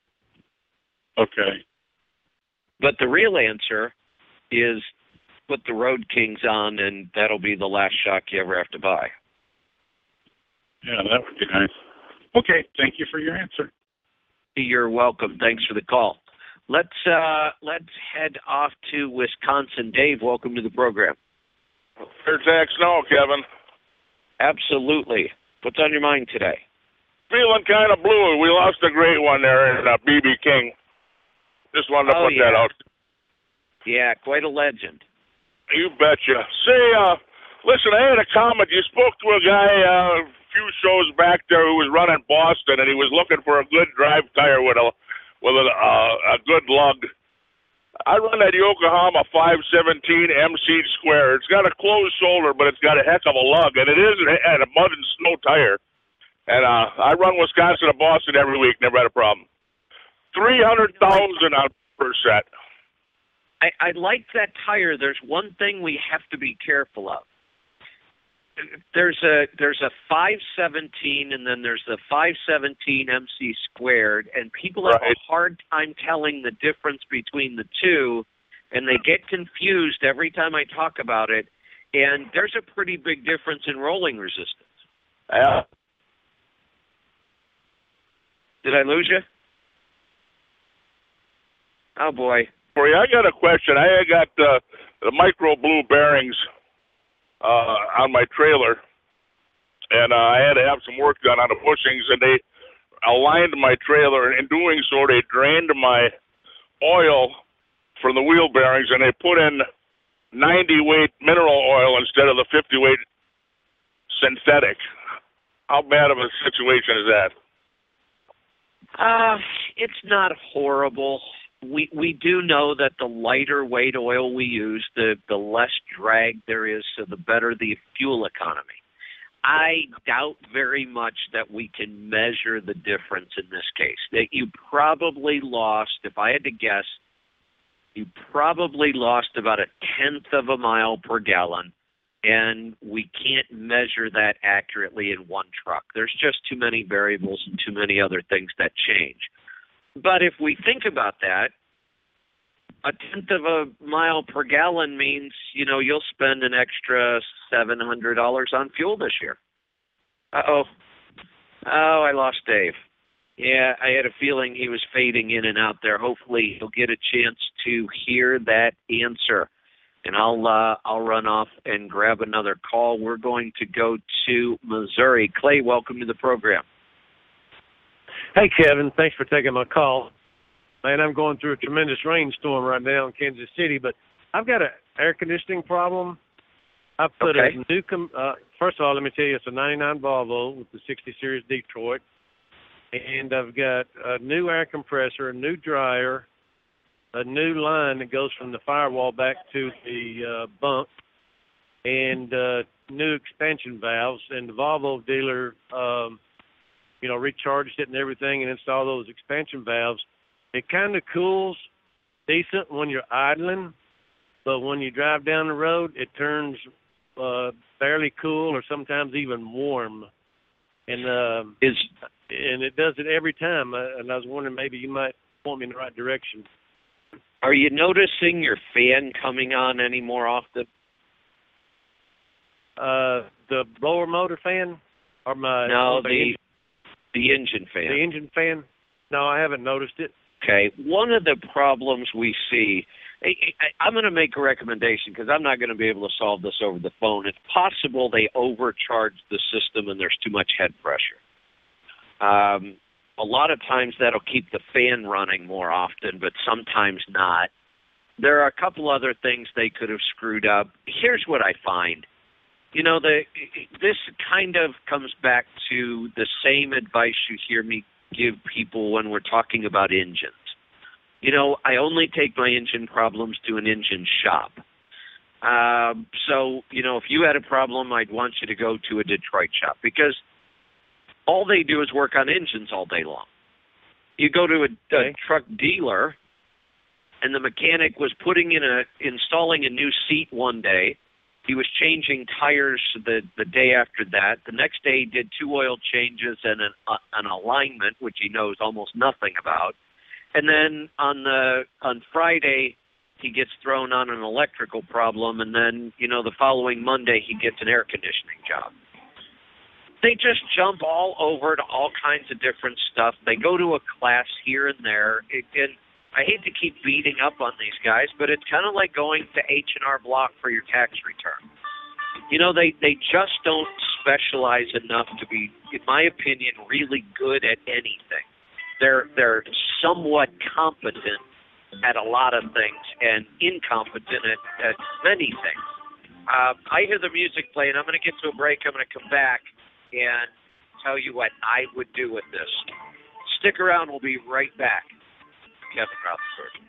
Okay. But the real answer is put the Road Kings on, and that'll be the last shock you ever have to buy. Yeah, that would be nice. Okay, thank you for your answer. You're welcome. Thanks for the call. Let's head off to Wisconsin. Dave, welcome to the program. Here's Zach Snow, Kevin. Absolutely. What's on your mind today? Feeling kind of blue. We lost a great one there in B.B. King. Just wanted to put that out. Yeah, quite a legend. You betcha. Say, listen, I had a comment. You spoke to a guy a few shows back there who was running Boston, and he was looking for a good drive tire with a good lug. I run that Yokohama 517 MC Square. It's got a closed shoulder, but it's got a heck of a lug, and it is at a mud and snow tire. And I run Wisconsin to Boston every week. Never had a problem. 300,000 per set. I like that tire. There's one thing we have to be careful of. There's a 517 and then there's the 517 MC squared, and people have a hard time telling the difference between the two, and they get confused every time I talk about it. And there's a pretty big difference in rolling resistance. Yeah. Did I lose you? Oh boy. For you, I got a question. I got the micro blue bearings on my trailer, and I had to have some work done on the bushings, and they aligned my trailer. And in doing so, they drained my oil from the wheel bearings, and they put in 90-weight mineral oil instead of the 50-weight synthetic. How bad of a situation is that? It's not horrible. We do know that the lighter weight oil we use, the less drag there is, so the better the fuel economy. I doubt very much that we can measure the difference in this case. That you probably lost, if I had to guess, you probably lost about 1/10 of a mile per gallon, and we can't measure that accurately in one truck. There's just too many variables and too many other things that change. But if we think about that, a tenth of a mile per gallon means, you'll spend an extra $700 on fuel this year. Uh-oh. Oh, I lost Dave. Yeah, I had a feeling he was fading in and out there. Hopefully he'll get a chance to hear that answer. And I'll run off and grab another call. We're going to go to Missouri. Clay, welcome to the program. Hey, Kevin. Thanks for taking my call. Man, I'm going through a tremendous rainstorm right now in Kansas City, but I've got an air conditioning problem. I put a new, first of all, let me tell you, it's a 99 Volvo with the 60 Series Detroit, and I've got a new air compressor, a new dryer, a new line that goes from the firewall back to the bunk, and new expansion valves, and the Volvo dealer, recharged it and everything and installed those expansion valves. It kind of cools decent when you're idling, but when you drive down the road, it turns barely cool or sometimes even warm. And and it does it every time. And I was wondering maybe you might point me in the right direction. Are you noticing your fan coming on any more often? The blower motor fan? Or the engine fan. The engine fan? No, I haven't noticed it. Okay, one of the problems we see, I'm going to make a recommendation because I'm not going to be able to solve this over the phone. It's possible they overcharge the system and there's too much head pressure. A lot of times that'll keep the fan running more often, but sometimes not. There are a couple other things they could have screwed up. Here's what I find. This kind of comes back to the same advice you hear me give people when we're talking about engines. I only take my engine problems to an engine shop. So, if you had a problem, I'd want you to go to a Detroit shop because all they do is work on engines all day long. You go to a truck dealer, and the mechanic was installing a new seat one day. He was changing tires the day after that. The next day, he did 2 oil changes and an alignment, which he knows almost nothing about. And then on Friday, he gets thrown on an electrical problem. And then, the following Monday, he gets an air conditioning job. They just jump all over to all kinds of different stuff. They go to a class here and there. And I hate to keep beating up on these guys, but it's kind of like going to H&R Block for your tax return. They just don't specialize enough to be, in my opinion, really good at anything. They're somewhat competent at a lot of things and incompetent at many things. I hear the music playing. I'm going to get to a break. I'm going to come back and tell you what I would do with this. Stick around. We'll be right back. Kevin Rutherford.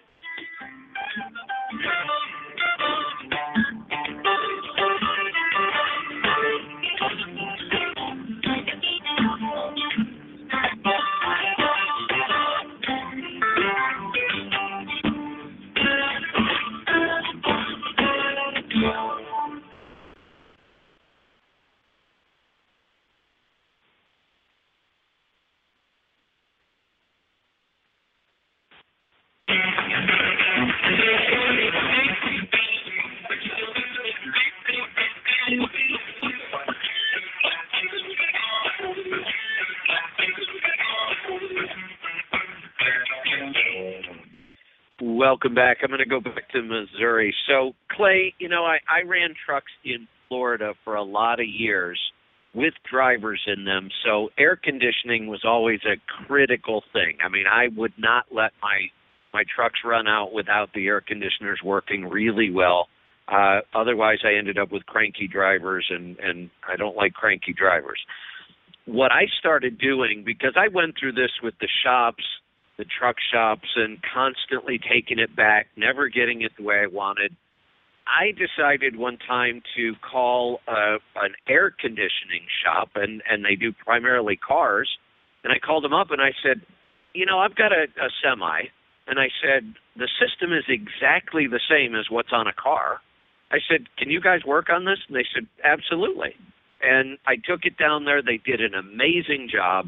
Welcome back. I'm going to go back to Missouri. So, Clay, I ran trucks in Florida for a lot of years with drivers in them, so air conditioning was always a critical thing. I mean, I would not let my trucks run out without the air conditioners working really well. Otherwise, I ended up with cranky drivers, and I don't like cranky drivers. What I started doing, because I went through this with the shops, the truck shops, and constantly taking it back, never getting it the way I wanted, I decided one time to call an air conditioning shop, and they do primarily cars, and I called them up and I said, I've got a semi, and I said, the system is exactly the same as what's on a car. I said, can you guys work on this? And they said, absolutely. And I took it down there. They did an amazing job.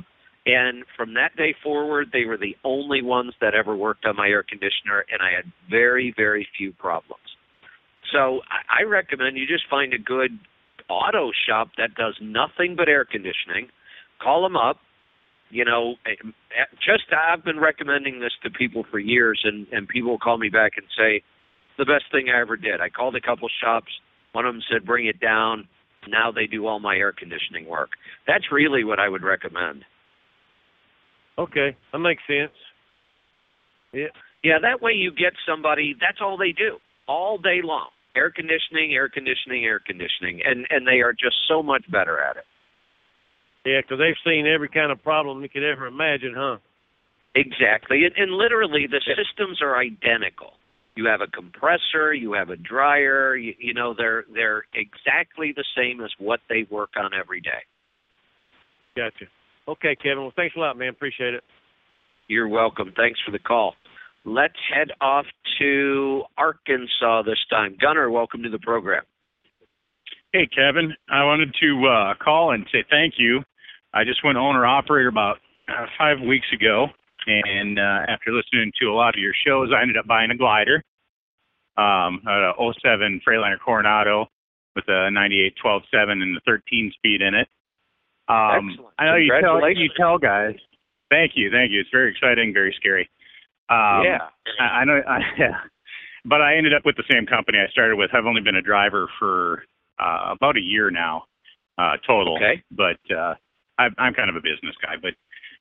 And from that day forward, they were the only ones that ever worked on my air conditioner, and I had very, very few problems. So I recommend you just find a good auto shop that does nothing but air conditioning. Call them up. You know, I've been recommending this to people for years, and people call me back and say, the best thing I ever did. I called a couple shops. One of them said, bring it down. Now they do all my air conditioning work. That's really what I would recommend. Okay, that makes sense. Yeah. Yeah, that way you get somebody, that's all they do, all day long. Air conditioning, air conditioning, air conditioning. And they are just so much better at it. Yeah, because they've seen every kind of problem you could ever imagine, huh? Exactly. And literally, the systems are identical. You have a compressor, you have a dryer, you know, they're exactly the same as what they work on every day. Gotcha. Okay, Kevin. Well, thanks a lot, man. Appreciate it. You're welcome. Thanks for the call. Let's head off to Arkansas this time. Gunnar, welcome to the program. Hey, Kevin. I wanted to call and say thank you. I just went owner-operator about 5 weeks ago, and after listening to a lot of your shows, I ended up buying a glider, an 07 Freightliner Coronado with a 98 12.7 and the 13-speed in it. Excellent. I know you tell guys. Thank you. It's very exciting, very scary. Yeah. I know. Yeah. But I ended up with the same company I started with. I've only been a driver for about a year now, total. Okay. But I'm kind of a business guy. But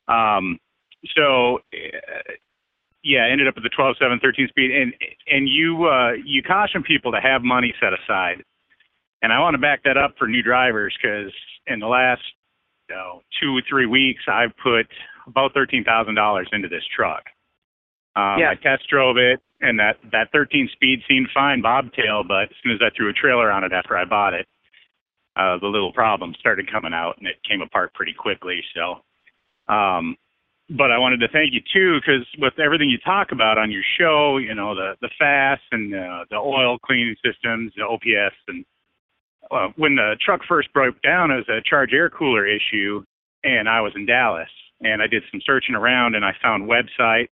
yeah, ended up with the 12.7, 13-speed, and you caution people to have money set aside, and I want to back that up for new drivers because in the last 2 or 3 weeks I've put about $13,000 into this truck. I test drove it, and that 13-speed seemed fine, bobtail, but as soon as I threw a trailer on it after I bought it, the little problems started coming out, and it came apart pretty quickly. So, but I wanted to thank you, too, because with everything you talk about on your show, you know, the FAST and the oil cleaning systems, the OPS, and when the truck first broke down, it was a charge air cooler issue, and I was in Dallas, and I did some searching around, and I found a website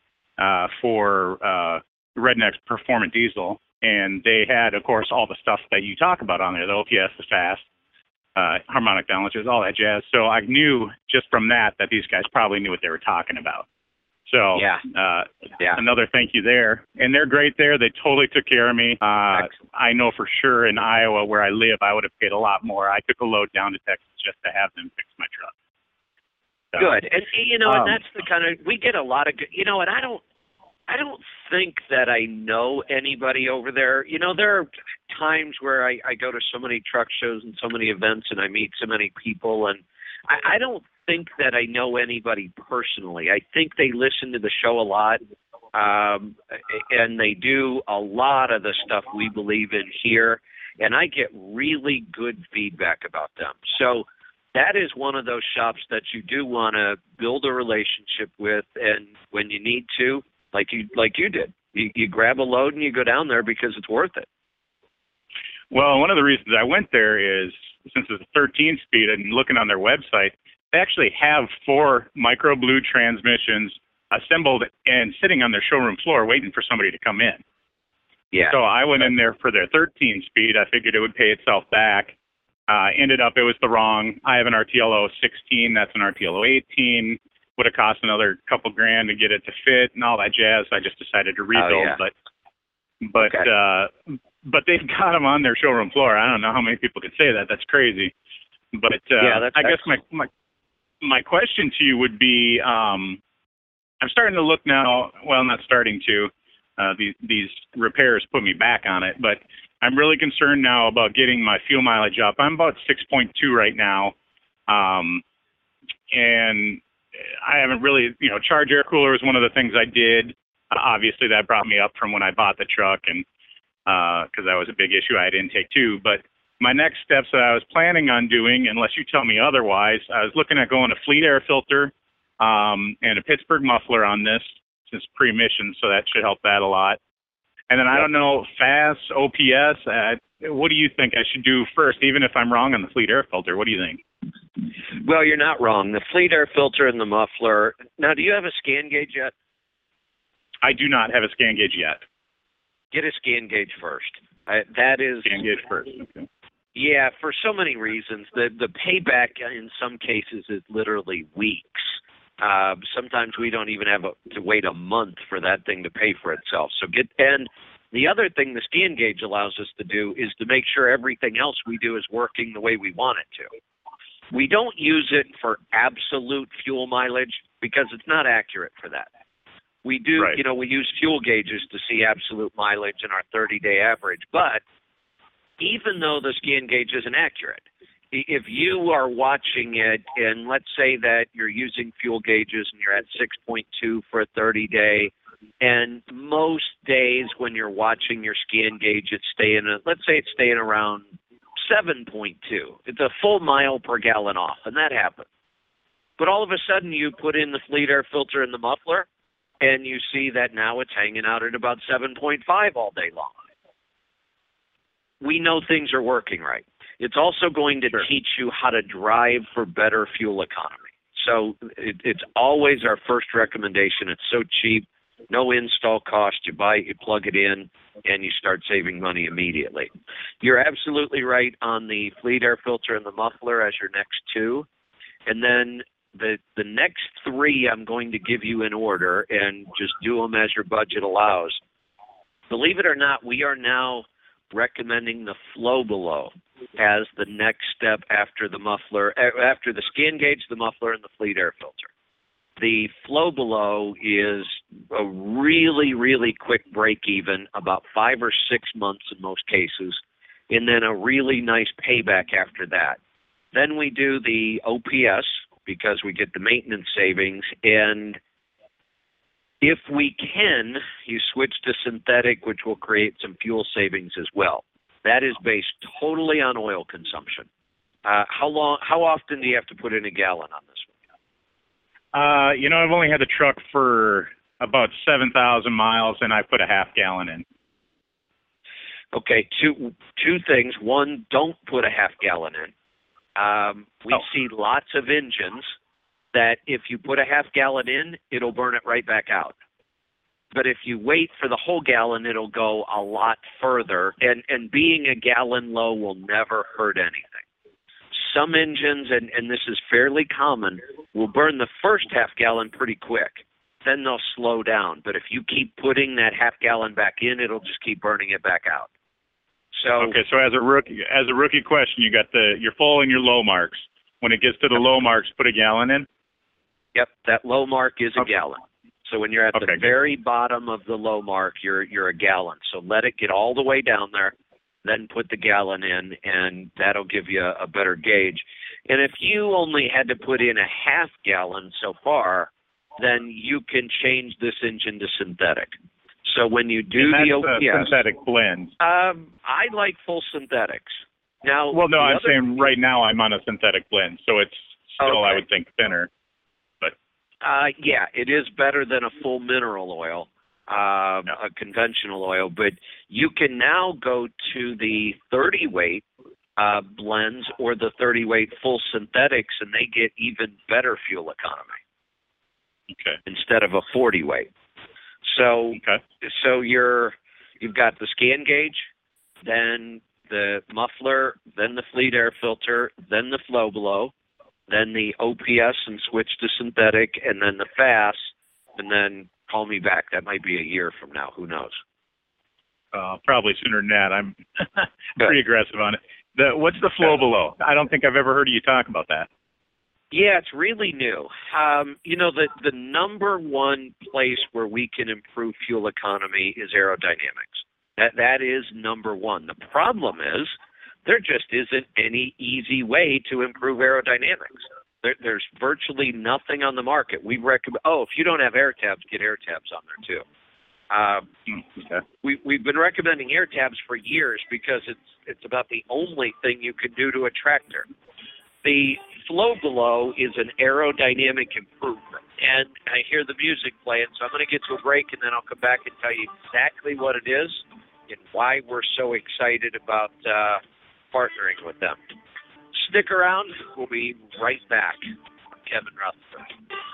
for Redneck's Performant Diesel, and they had, of course, all the stuff that you talk about on there, the OPS, the FAST, harmonic balancers, all that jazz. So I knew just from that these guys probably knew what they were talking about. So another thank you there. And they're great there. They totally took care of me. I know for sure in Iowa where I live, I would have paid a lot more. I took a load down to Texas just to have them fix my truck. So, good. And, you know, and that's the kind of, we get a lot of, you know, and I don't think that I know anybody over there. You know, there are times where I go to so many truck shows and so many events and I meet so many people, and I don't think that I know anybody personally. I think they listen to the show a lot, and they do a lot of the stuff we believe in here, and I get really good feedback about them. So that is one of those shops that you do want to build a relationship with, and when you need to, like you did, you grab a load and you go down there because it's worth it. Well, one of the reasons I went there is since it's a 13-speed and looking on their website, they actually have 4 micro blue transmissions assembled and sitting on their showroom floor waiting for somebody to come in. Yeah. So I went in there for their 13-speed. I figured it would pay itself back. Ended up it was the wrong. I have an RTLO 16. That's an RTLO 18. Would have cost another couple grand to get it to fit and all that jazz. I just decided to rebuild. But they've got them on their showroom floor. I don't know how many people could say that. That's crazy. But I guess my question to you would be, I'm starting to look now. Well, not starting to. These repairs put me back on it, but I'm really concerned now about getting my fuel mileage up. I'm about 6.2 right now, and I haven't really, charge air cooler is one of the things I did. Obviously, that brought me up from when I bought the truck, and because that was a big issue I had intake too. But my next steps that I was planning on doing, unless you tell me otherwise, I was looking at going to fleet air filter and a Pittsburgh muffler on this since pre-emissions, so that should help that a lot. And then I don't know, FAST, OPS, what do you think I should do first, even if I'm wrong on the fleet air filter? What do you think? Well, you're not wrong. The fleet air filter and the muffler. Now, do you have a scan gauge yet? I do not have a scan gauge yet. Get a scan gauge first. That is scan gauge first. Okay. Yeah, for so many reasons. The payback in some cases is literally weeks. Sometimes we don't even have to wait a month for that thing to pay for itself. And the other thing the scan gauge allows us to do is to make sure everything else we do is working the way we want it to. We don't use it for absolute fuel mileage because it's not accurate for that. We do, right. We use fuel gauges to see absolute mileage in our 30-day average. But even though the scan gauge isn't accurate, if you are watching it, and let's say that you're using fuel gauges and you're at 6.2 for a 30-day, and most days when you're watching your scan gauge, it's staying around 7.2. It's a full mile per gallon off, and that happens. But all of a sudden, you put in the fleet air filter and the muffler, and you see that now it's hanging out at about 7.5 all day long. We know things are working right. It's also going to teach you how to drive for better fuel economy. So it's always our first recommendation. It's so cheap, no install cost. You buy it, you plug it in, and you start saving money immediately. You're absolutely right on the fleet air filter and the muffler as your next two. And then the next three I'm going to give you in order, and just do them as your budget allows. Believe it or not, we are now recommending the Flow Below as the next step after the muffler, after the scan gauge, the muffler, and the fleet air filter. The Flow Below is a really, really quick break even, about 5 or 6 months in most cases, and then a really nice payback after that. Then we do the OPS because we get the maintenance savings, and if we can, you switch to synthetic, which will create some fuel savings as well. That is based totally on oil consumption. How often do you have to put in a gallon on this one? I've only had the truck for about 7,000 miles, and I put a half gallon in. Okay, two things. One, don't put a half gallon in. We see lots of engines that if you put a half gallon in, it'll burn it right back out. But if you wait for the whole gallon, it'll go a lot further. And being a gallon low will never hurt anything. Some engines, and this is fairly common, will burn the first half gallon pretty quick. Then they'll slow down. But if you keep putting that half gallon back in, it'll just keep burning it back out. So as a rookie question, you got your full and your low marks. When it gets to the low marks, put a gallon in? Yep, that low mark is a gallon. So when you're at the very bottom of the low mark, you're a gallon. So let it get all the way down there, then put the gallon in, and that'll give you a better gauge. And if you only had to put in a half gallon so far, then you can change this engine to synthetic. So when you do the OPS, synthetic blend. I like full synthetics. Now, I'm saying right now I'm on a synthetic blend, so it's still I would think thinner. But it is better than a full mineral oil, a conventional oil. But you can now go to the 30-weight blends or the 30-weight full synthetics, and they get even better fuel economy. Okay. Instead of a 40-weight. So you've got the scan gauge, then the muffler, then the fleet air filter, then the Flow Below, then the OPS and switch to synthetic, and then the FASS, and then call me back. That might be a year from now. Who knows? Probably sooner than that. I'm pretty aggressive on it. What's the Flow Below? I don't think I've ever heard of you talk about that. Yeah, it's really new. The number one place where we can improve fuel economy is aerodynamics. That is number one. The problem is there just isn't any easy way to improve aerodynamics. There's virtually nothing on the market. We recommend. If you don't have air tabs, get air tabs on there too. We've been recommending air tabs for years because it's about the only thing you can do to a tractor. The Flow Below is an aerodynamic improvement, and I hear the music playing, so I'm going to get to a break, and then I'll come back and tell you exactly what it is and why we're so excited about partnering with them. Stick around. We'll be right back. I'm Kevin Rutherford.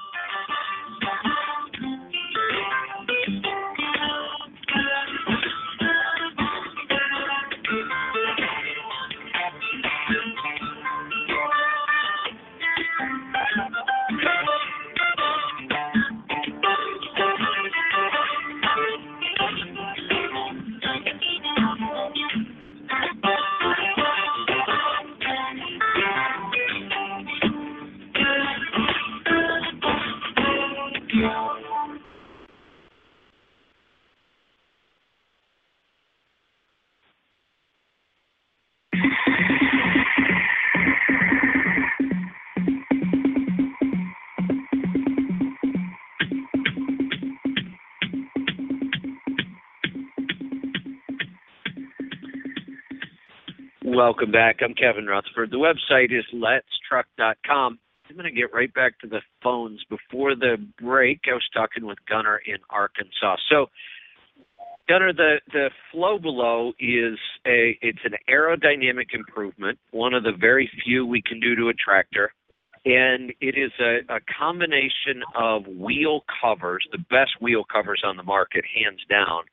Welcome back. I'm Kevin Rutherford. The website is letstruck.com. I'm going to get right back to the phones. Before the break, I was talking with Gunnar in Arkansas. So, Gunnar, the Flow Below is it's an aerodynamic improvement, one of the very few we can do to a tractor. And it is a combination of wheel covers, the best wheel covers on the market, hands down,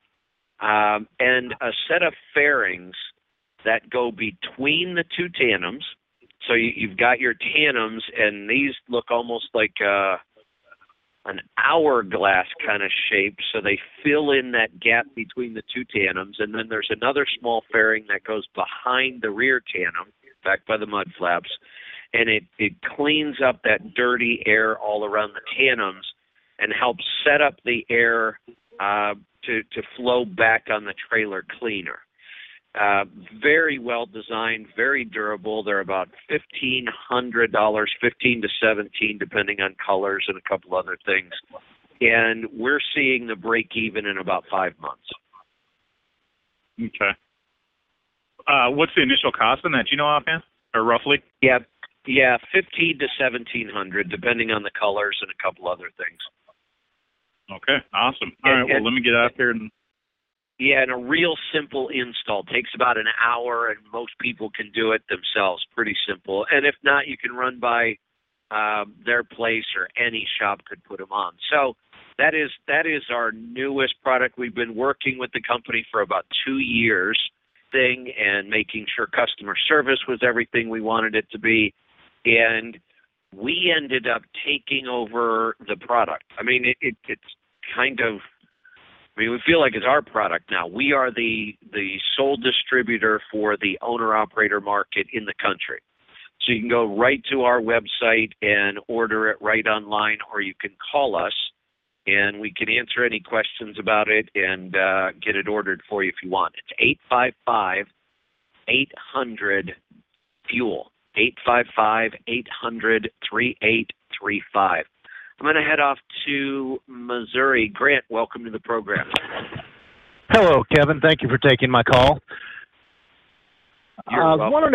and a set of fairings that go between the two tandems. So you've got your tandems, and these look almost like an hourglass kind of shape, so they fill in that gap between the two tandems. And then there's another small fairing that goes behind the rear tandem, back by the mud flaps, and it cleans up that dirty air all around the tandems and helps set up the air to flow back on the trailer cleaner. Very well designed, very durable. They're about $1,500, $15 to $17, depending on colors and a couple other things. And we're seeing the break even in about 5 months. Okay. What's the initial cost on that? Do you know offhand, or roughly? Yeah, $1,500 to $1,700, depending on the colors and a couple other things. Okay, awesome. All right, well, let me get out there and. Yeah, and a real simple install. Takes about an hour, and most people can do it themselves. Pretty simple. And if not, you can run by their place, or any shop could put them on. So that is our newest product. We've been working with the company for about 2 years, and making sure customer service was everything we wanted it to be. And we ended up taking over the product. I mean, it's kind of. We feel like it's our product now. We are the sole distributor for the owner-operator market in the country. So you can go right to our website and order it right online, or you can call us, and we can answer any questions about it and get it ordered for you if you want. It's 855-800-FUEL, 855-800-3835. I'm going to head off to Missouri. Grant, welcome to the program. Hello, Kevin. Thank you for taking my call. I was wondering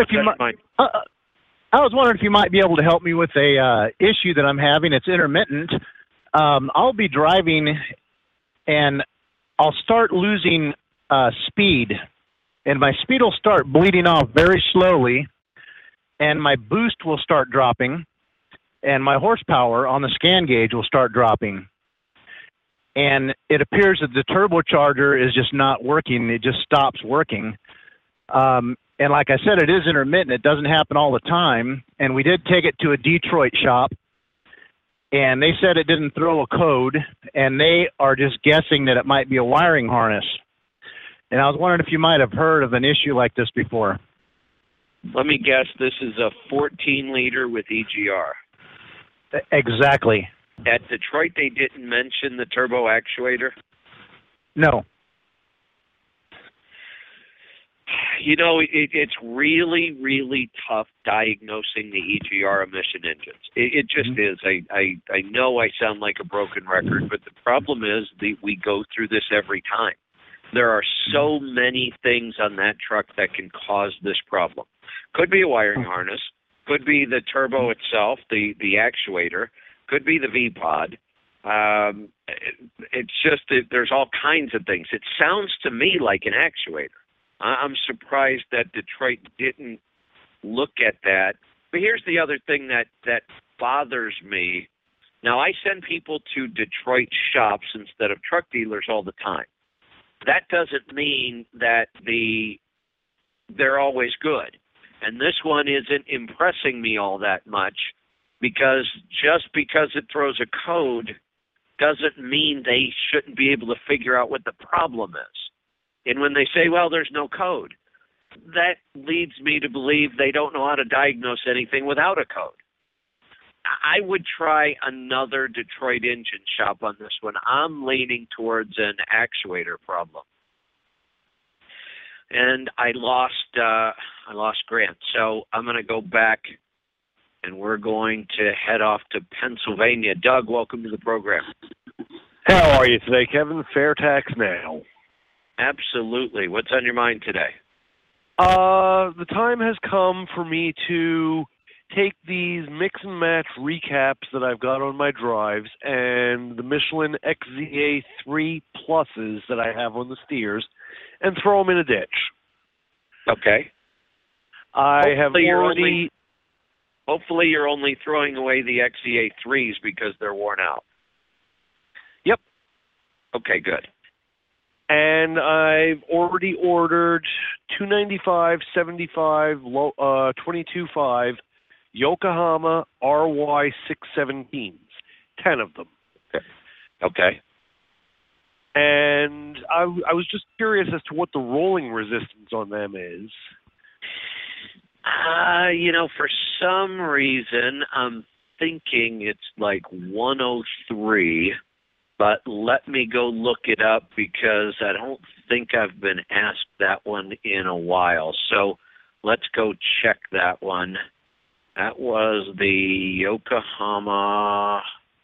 if you might be able to help me with a issue that I'm having. It's intermittent. I'll be driving, and I'll start losing speed, and my speed will start bleeding off very slowly, and my boost will start dropping. And my horsepower on the scan gauge will start dropping. And it appears that the turbocharger is just not working. It just stops working. And like I said, it is intermittent. It doesn't happen all the time. And we did take it to a Detroit shop, and they said it didn't throw a code, and they are just guessing that it might be a wiring harness. And I was wondering if you might have heard of an issue like this before. Let me guess, this is a 14-liter with EGR. Exactly. At Detroit, they didn't mention the turbo actuator? No. You know, it's really, really tough diagnosing the EGR emission engines. It just is. I know I sound like a broken record, but the problem is that we go through this every time. There are so many things on that truck that can cause this problem. Could be a wiring harness. Could be the turbo itself, the actuator. Could be the V-Pod. It's just that there's all kinds of things. It sounds to me like an actuator. I'm surprised that Detroit didn't look at that But here's the other thing that bothers me. Now, I send people to Detroit shops instead of truck dealers all the time. That doesn't mean that they're always good. And this one isn't impressing me all that much, because just because it throws a code doesn't mean they shouldn't be able to figure out what the problem is. And when they say, well, there's no code, that leads me to believe they don't know how to diagnose anything without a code. I would try another Detroit engine shop on this one. I'm leaning towards an actuator problem. And I lost Grant. So I'm going to go back, and we're going to head off to Pennsylvania. Doug, welcome to the program. How are you today, Kevin? Fair tax now. Absolutely. What's on your mind today? The time has come for me to take these mix and match recaps that I've got on my drives and the Michelin XZA 3 Pluses that I have on the steers and throw them in a ditch. Okay. Hopefully you're only throwing away the XZA 3s because they're worn out. Yep. Okay, good. And I've already ordered 295, 75, 22.5 Yokohama RY 617s, 10 of them. Okay. And I was just curious as to what the rolling resistance on them is. For some reason, I'm thinking it's like 103, but let me go look it up because I don't think I've been asked that one in a while. So let's go check that one. That was the Yokohama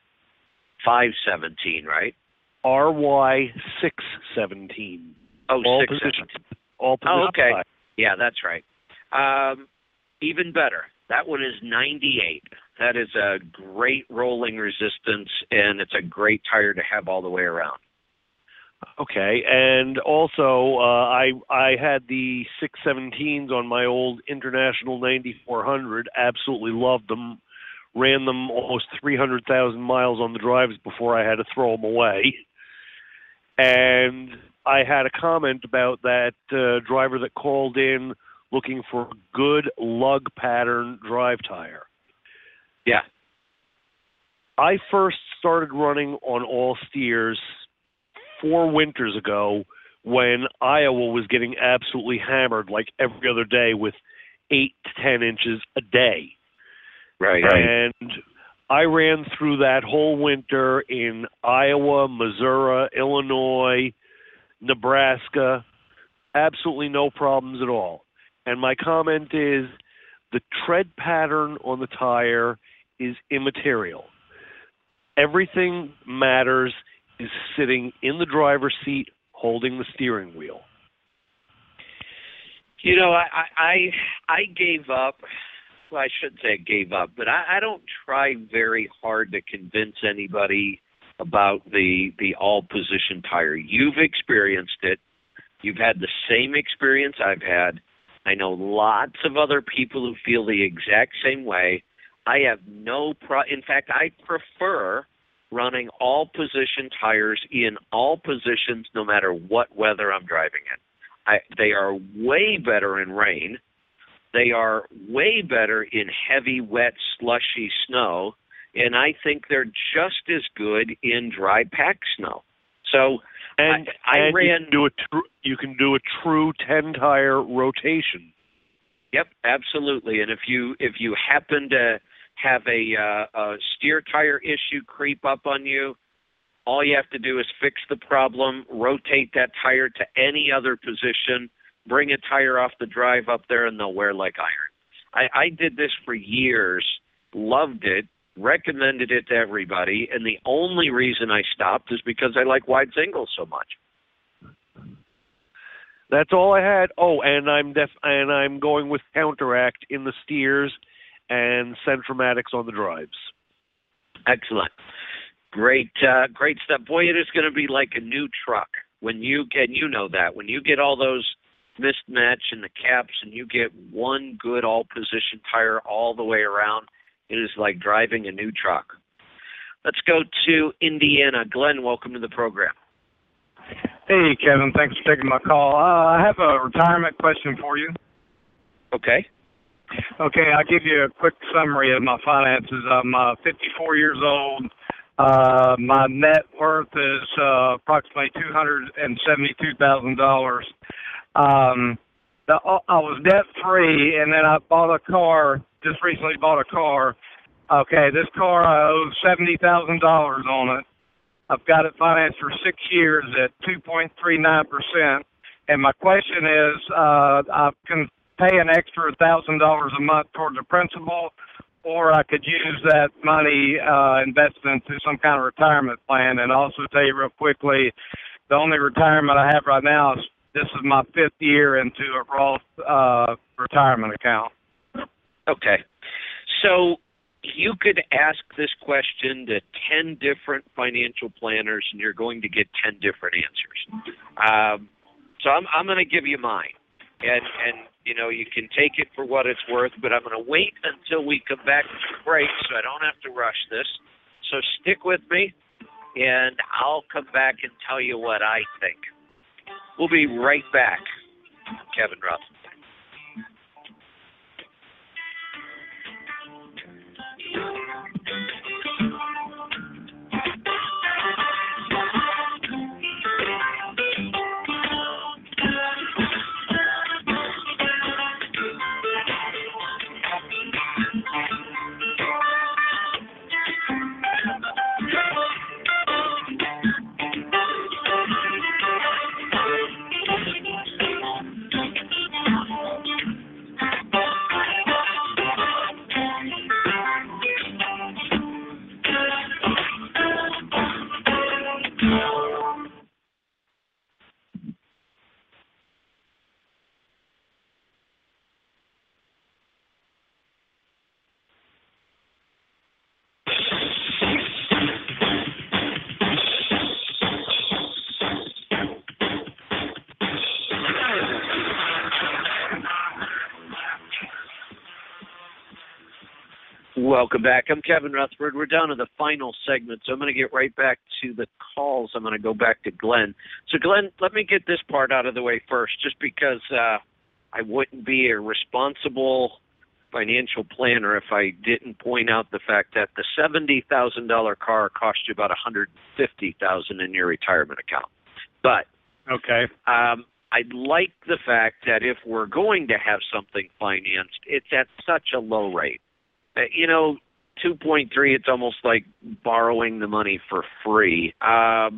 517, right? RY 617. Oh, all 617. All position. Oh, okay. Five. Yeah, that's right. Even better. That one is 98. That is a great rolling resistance, and it's a great tire to have all the way around. Okay, and also I had the 617s on my old International 9400. Absolutely loved them. Ran them almost 300,000 miles on the drives before I had to throw them away. And I had a comment about that driver that called in looking for a good lug pattern drive tire. Yeah. I first started running on all steers 4 winters ago when Iowa was getting absolutely hammered like every other day with 8 to 10 inches a day. Right. And I ran through that whole winter in Iowa, Missouri, Illinois, Nebraska. Absolutely no problems at all. And my comment is the tread pattern on the tire is immaterial. Everything matters is sitting in the driver's seat holding the steering wheel. I gave up. Well, I shouldn't say I gave up, but I don't try very hard to convince anybody about the all-position tire. You've experienced it. You've had the same experience I've had. I know lots of other people who feel the exact same way. I have in fact, I prefer running all-position tires in all positions no matter what weather I'm driving in. They are way better in rain. They are way better in heavy, wet, slushy snow, and I think they're just as good in dry pack snow. So I ran. You can do a true 10-tire rotation. Yep, absolutely. And if you happen to have a steer tire issue creep up on you, all you have to do is fix the problem, rotate that tire to any other position, bring a tire off the drive up there, and they'll wear like iron. I did this for years, loved it, recommended it to everybody, and the only reason I stopped is because I like wide singles so much. That's all I had. Oh, and I'm going with Counteract in the steers and Centromatics on the drives. Excellent. Great stuff. Boy, it is going to be like a new truck when you know that. When you get all those mismatch in the caps and you get one good all-position tire all the way around, it is like driving a new truck. Let's go to Indiana. Glenn, welcome to the program. Hey, Kevin. Thanks for taking my call. I have a retirement question for you. Okay. Okay, I'll give you a quick summary of my finances. I'm 54 years old. My net worth is approximately $272,000. I was debt-free, and then I bought a car, just recently bought a car. Okay, this car, I owe $70,000 on it. I've got it financed for 6 years at 2.39%. And my question is, I can pay an extra $1,000 a month toward the principal, or I could use that money invested into some kind of retirement plan. And also tell you real quickly, the only retirement I have right now is this is my 5th year into a Roth retirement account. Okay. So you could ask this question to 10 different financial planners, and you're going to get 10 different answers. So I'm going to give you mine. And you know, you can take it for what it's worth, but I'm going to wait until we come back to break so I don't have to rush this. So stick with me, and I'll come back and tell you what I think. We'll be right back. Kevin Rupp. Welcome back. I'm Kevin Rutherford. We're down to the final segment, so I'm going to get right back to the calls. I'm going to go back to Glenn. So, Glenn, let me get this part out of the way first, just because I wouldn't be a responsible financial planner if I didn't point out the fact that the $70,000 car cost you about $150,000 in your retirement account. But okay, I like the fact that if we're going to have something financed, it's at such a low rate. You know, 2.3, it's almost like borrowing the money for free. So I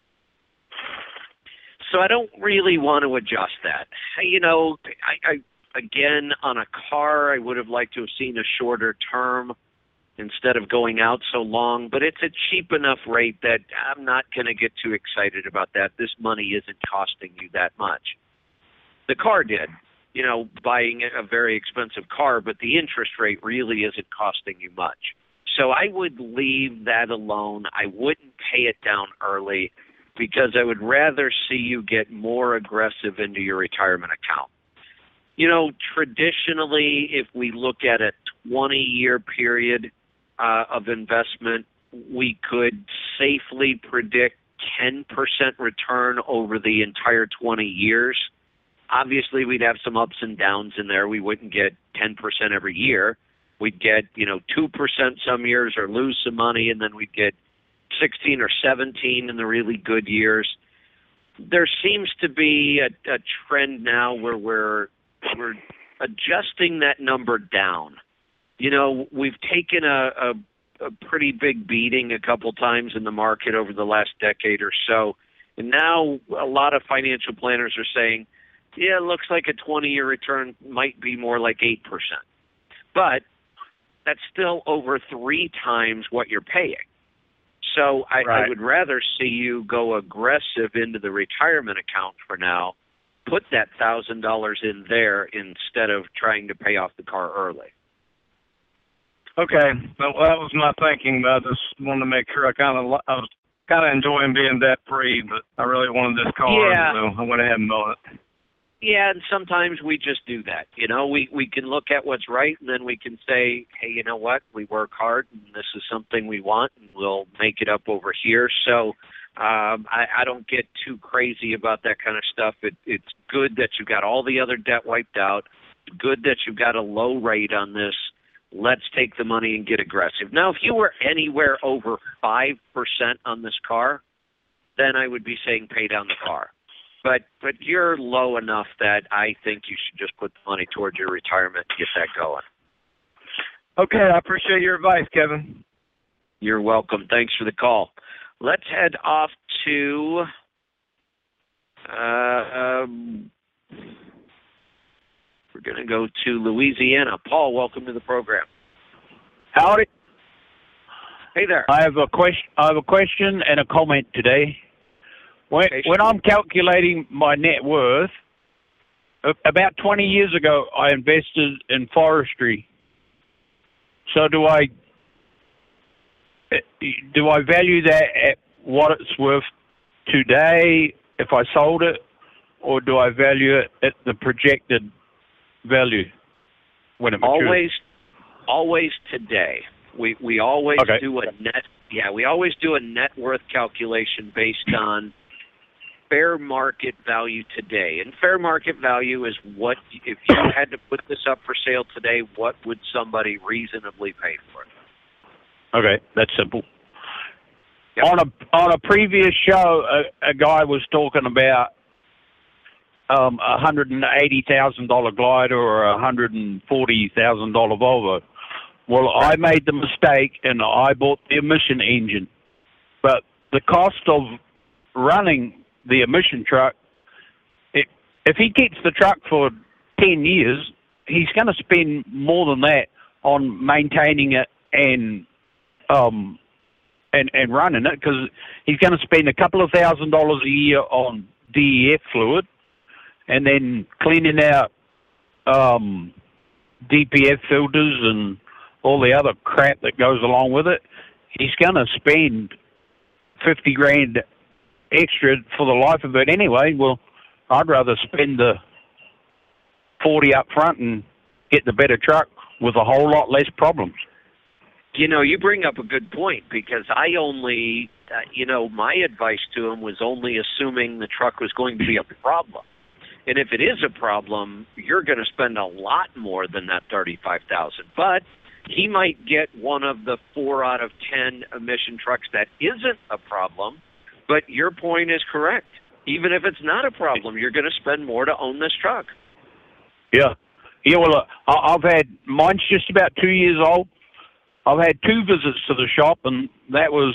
don't really want to adjust that. You know, I again, on a car, I would have liked to have seen a shorter term instead of going out so long, but it's a cheap enough rate that I'm not going to get too excited about that. This money isn't costing you that much. The car did. You know, buying a very expensive car, but the interest rate really isn't costing you much. So I would leave that alone. I wouldn't pay it down early because I would rather see you get more aggressive into your retirement account. You know, traditionally, if we look at a 20-year period of investment, we could safely predict 10% return over the entire 20 years. Obviously, we'd have some ups and downs in there. We wouldn't get 10% every year. We'd get, 2% some years or lose some money, and then we'd get 16 or 17 in the really good years. There seems to be a trend now where we're adjusting that number down. You know, we've taken a pretty big beating a couple times in the market over the last decade or so, and now a lot of financial planners are saying, yeah, it looks like a 20-year return might be more like 8%. But that's still over 3 times what you're paying. So I would rather see you go aggressive into the retirement account for now, put that $1,000 in there instead of trying to pay off the car early. Okay. Well, that was my thinking, but I just wanted to make sure I was kind of enjoying being debt-free, but I really wanted this car, so I went ahead and bought it. Yeah, and sometimes we just do that. You know, we can look at what's right, and then we can say, hey, you know what? We work hard, and this is something we want, and we'll make it up over here. So I don't get too crazy about that kind of stuff. It's good that you've got all the other debt wiped out. Good that you've got a low rate on this. Let's take the money and get aggressive. Now, if you were anywhere over 5% on this car, then I would be saying pay down the car. But you're low enough that I think you should just put the money towards your retirement and get that going. Okay, I appreciate your advice, Kevin. You're welcome. Thanks for the call. Let's head off to we're going to go to Louisiana. Paul, welcome to the program. Howdy. Hey there. I have a question and a comment today. When I'm calculating my net worth, about 20 years ago, I invested in forestry. So do I value that at what it's worth today if I sold it, or do I value it at the projected value when it matures? Always today. We always do a net. Yeah, we always do a net worth calculation based on fair market value today. And fair market value is what, if you had to put this up for sale today, what would somebody reasonably pay for it? Okay, that's simple. Yep. On a previous show, a guy was talking about $180,000 glider or $140,000 Volvo. Well, I made the mistake and I bought the emission engine, but the cost of running the emission truck, if he keeps the truck for 10 years, he's going to spend more than that on maintaining it and running it, because he's going to spend a couple of $1,000s a year on DEF fluid and then cleaning out DPF filters and all the other crap that goes along with it. He's going to spend $50,000 extra for the life of it anyway. Well, I'd rather spend the 40 up front and get the better truck with a whole lot less problems. You know, you bring up a good point, because I only, my advice to him was only assuming the truck was going to be a problem. And if it is a problem, you're going to spend a lot more than that $35,000. But he might get one of the 4 out of 10 emission trucks that isn't a problem. But your point is correct. Even if it's not a problem, you're going to spend more to own this truck. Yeah. Yeah, well, I've had, mine's just about 2 years old. I've had 2 visits to the shop, and that was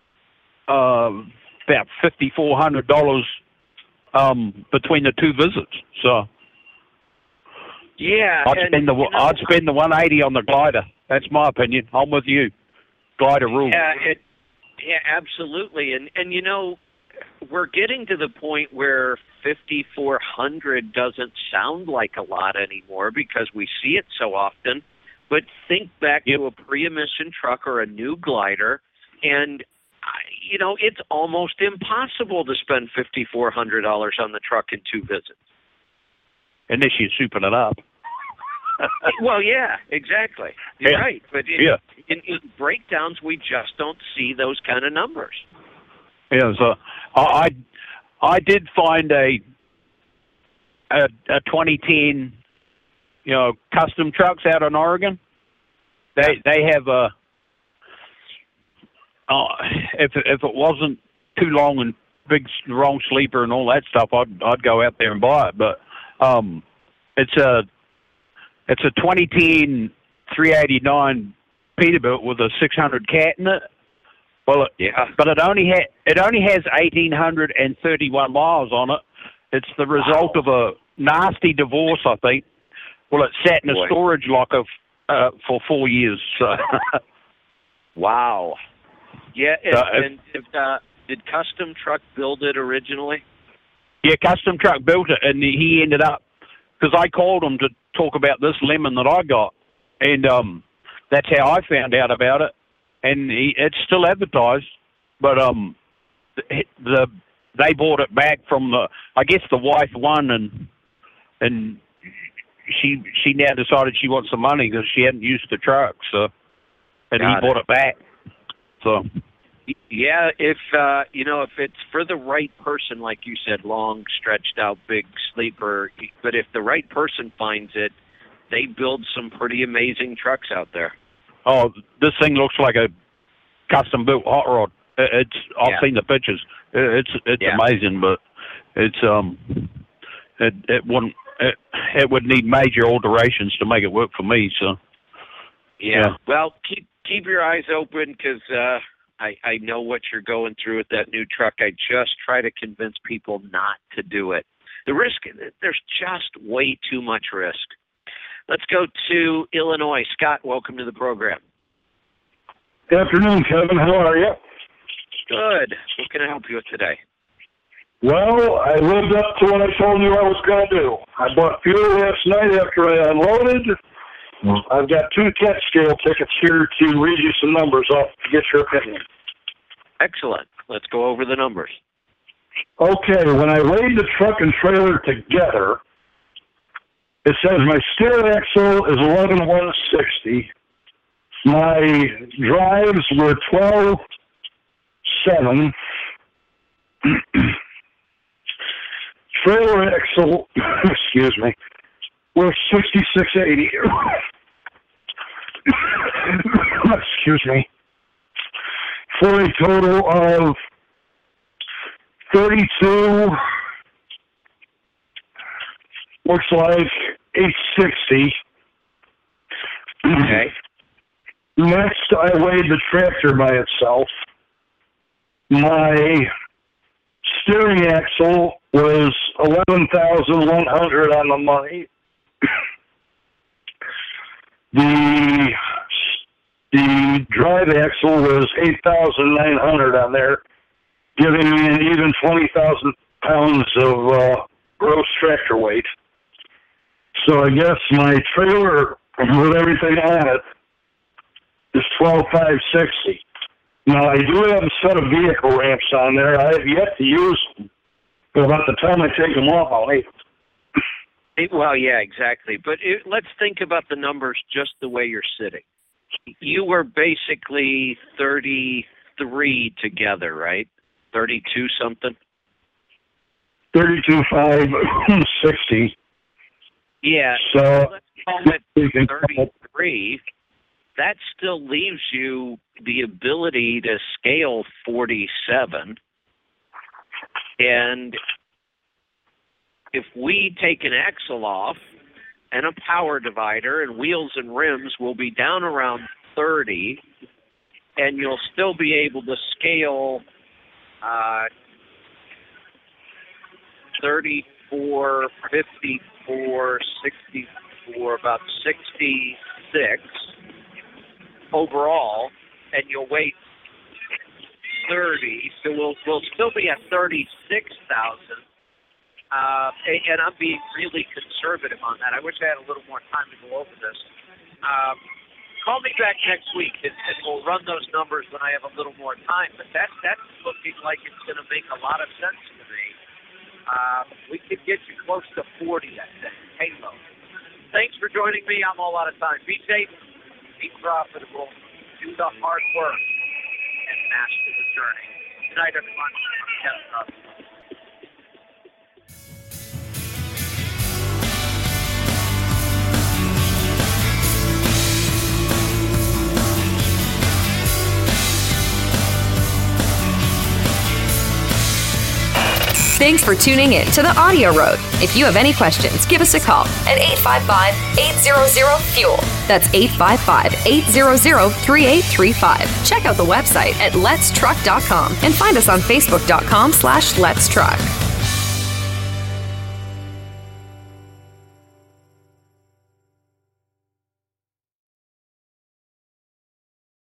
about $5,400 between the 2 visits. So yeah, I'd spend the 180 on the glider. That's my opinion. I'm with you. Glider rule. Yeah, absolutely. And we're getting to the point where $5,400 doesn't sound like a lot anymore because we see it so often. But think back to a pre-emission truck or a new glider, and it's almost impossible to spend $5,400 on the truck in 2 visits. Unless you're souping it up. Well, yeah, exactly. You're right. But in breakdowns, we just don't see those kind of numbers. Yeah, so I did find a 2010, custom trucks out in Oregon. They have a if it wasn't too long and big wrong sleeper and all that stuff, I'd go out there and buy it. But it's a 2010 389 Peterbilt with a 600 cat in it. Well, but it only has 1,831 miles on it. It's the result of a nasty divorce, I think. Well, it sat in a storage locker for 4 years. So. Wow. Yeah, did Custom Truck build it originally? Yeah, Custom Truck built it, and he ended up, because I called him to talk about this lemon that I got, and that's how I found out about it. And it's still advertised, but they bought it back from the wife won, and and she now decided she wants some money because she hadn't used the truck, so and he bought it back. So yeah, if if it's for the right person, like you said, long, stretched out, big sleeper, but if the right person finds it, they build some pretty amazing trucks out there. Oh, this thing looks like a custom built hot rod. I've seen the pictures. It's amazing, but it's it would need major alterations to make it work for me. So yeah. Well, keep your eyes open because I know what you're going through with that new truck. I just try to convince people not to do it. The risk, there's just way too much risk. Let's go to Illinois. Scott, welcome to the program. Good afternoon, Kevin. How are you? Good. What can I help you with today? Well, I lived up to what I told you I was going to do. I bought fuel last night after I unloaded. I've got 2 CAT scale tickets here to read you some numbers off to get your opinion. Excellent. Let's go over the numbers. Okay, when I laid the truck and trailer together, it says my steer axle is 11,160. My drives were 12,7. Trailer axle, excuse me, were 6680. Excuse me. For a total of 32, looks like 860. Okay. Next, I weighed the tractor by itself. My steering axle was 11,100 on the money. The drive axle was 8,900 on there, giving me an even 20,000 pounds of gross tractor weight. So I guess my trailer with everything on it is 12,560. Now I do have a set of vehicle ramps on there. I have yet to use them, but about the time I take them off, I'll need them. Well, yeah, exactly. But let's think about the numbers just the way you're sitting. You were basically 33 together, right? 32 something? 32,560. Yeah. So let's call it 33. That still leaves you the ability to scale 47. And if we take an axle off and a power divider and wheels and rims, will be down around 30, and you'll still be able to scale 34, 54, 64, about 66 overall, and you'll weigh 30, so we'll still be at 36,000. And I'm being really conservative on that. I wish I had a little more time to go over this. Call me back next week, and we'll run those numbers when I have a little more time. But that's looking like it's going to make a lot of sense to me. We could get you close to 40, I think. Halo. Thanks for joining me. I'm all out of time. Be safe, be profitable, do the hard work, and master the journey. Good night, everyone. I'm Kevin Rutherford. Thanks for tuning in to the Audio Road. If you have any questions, give us a call at 855-800-FUEL. That's 855-800-3835. Check out the website at letstruck.com and find us on facebook.com/letstruck.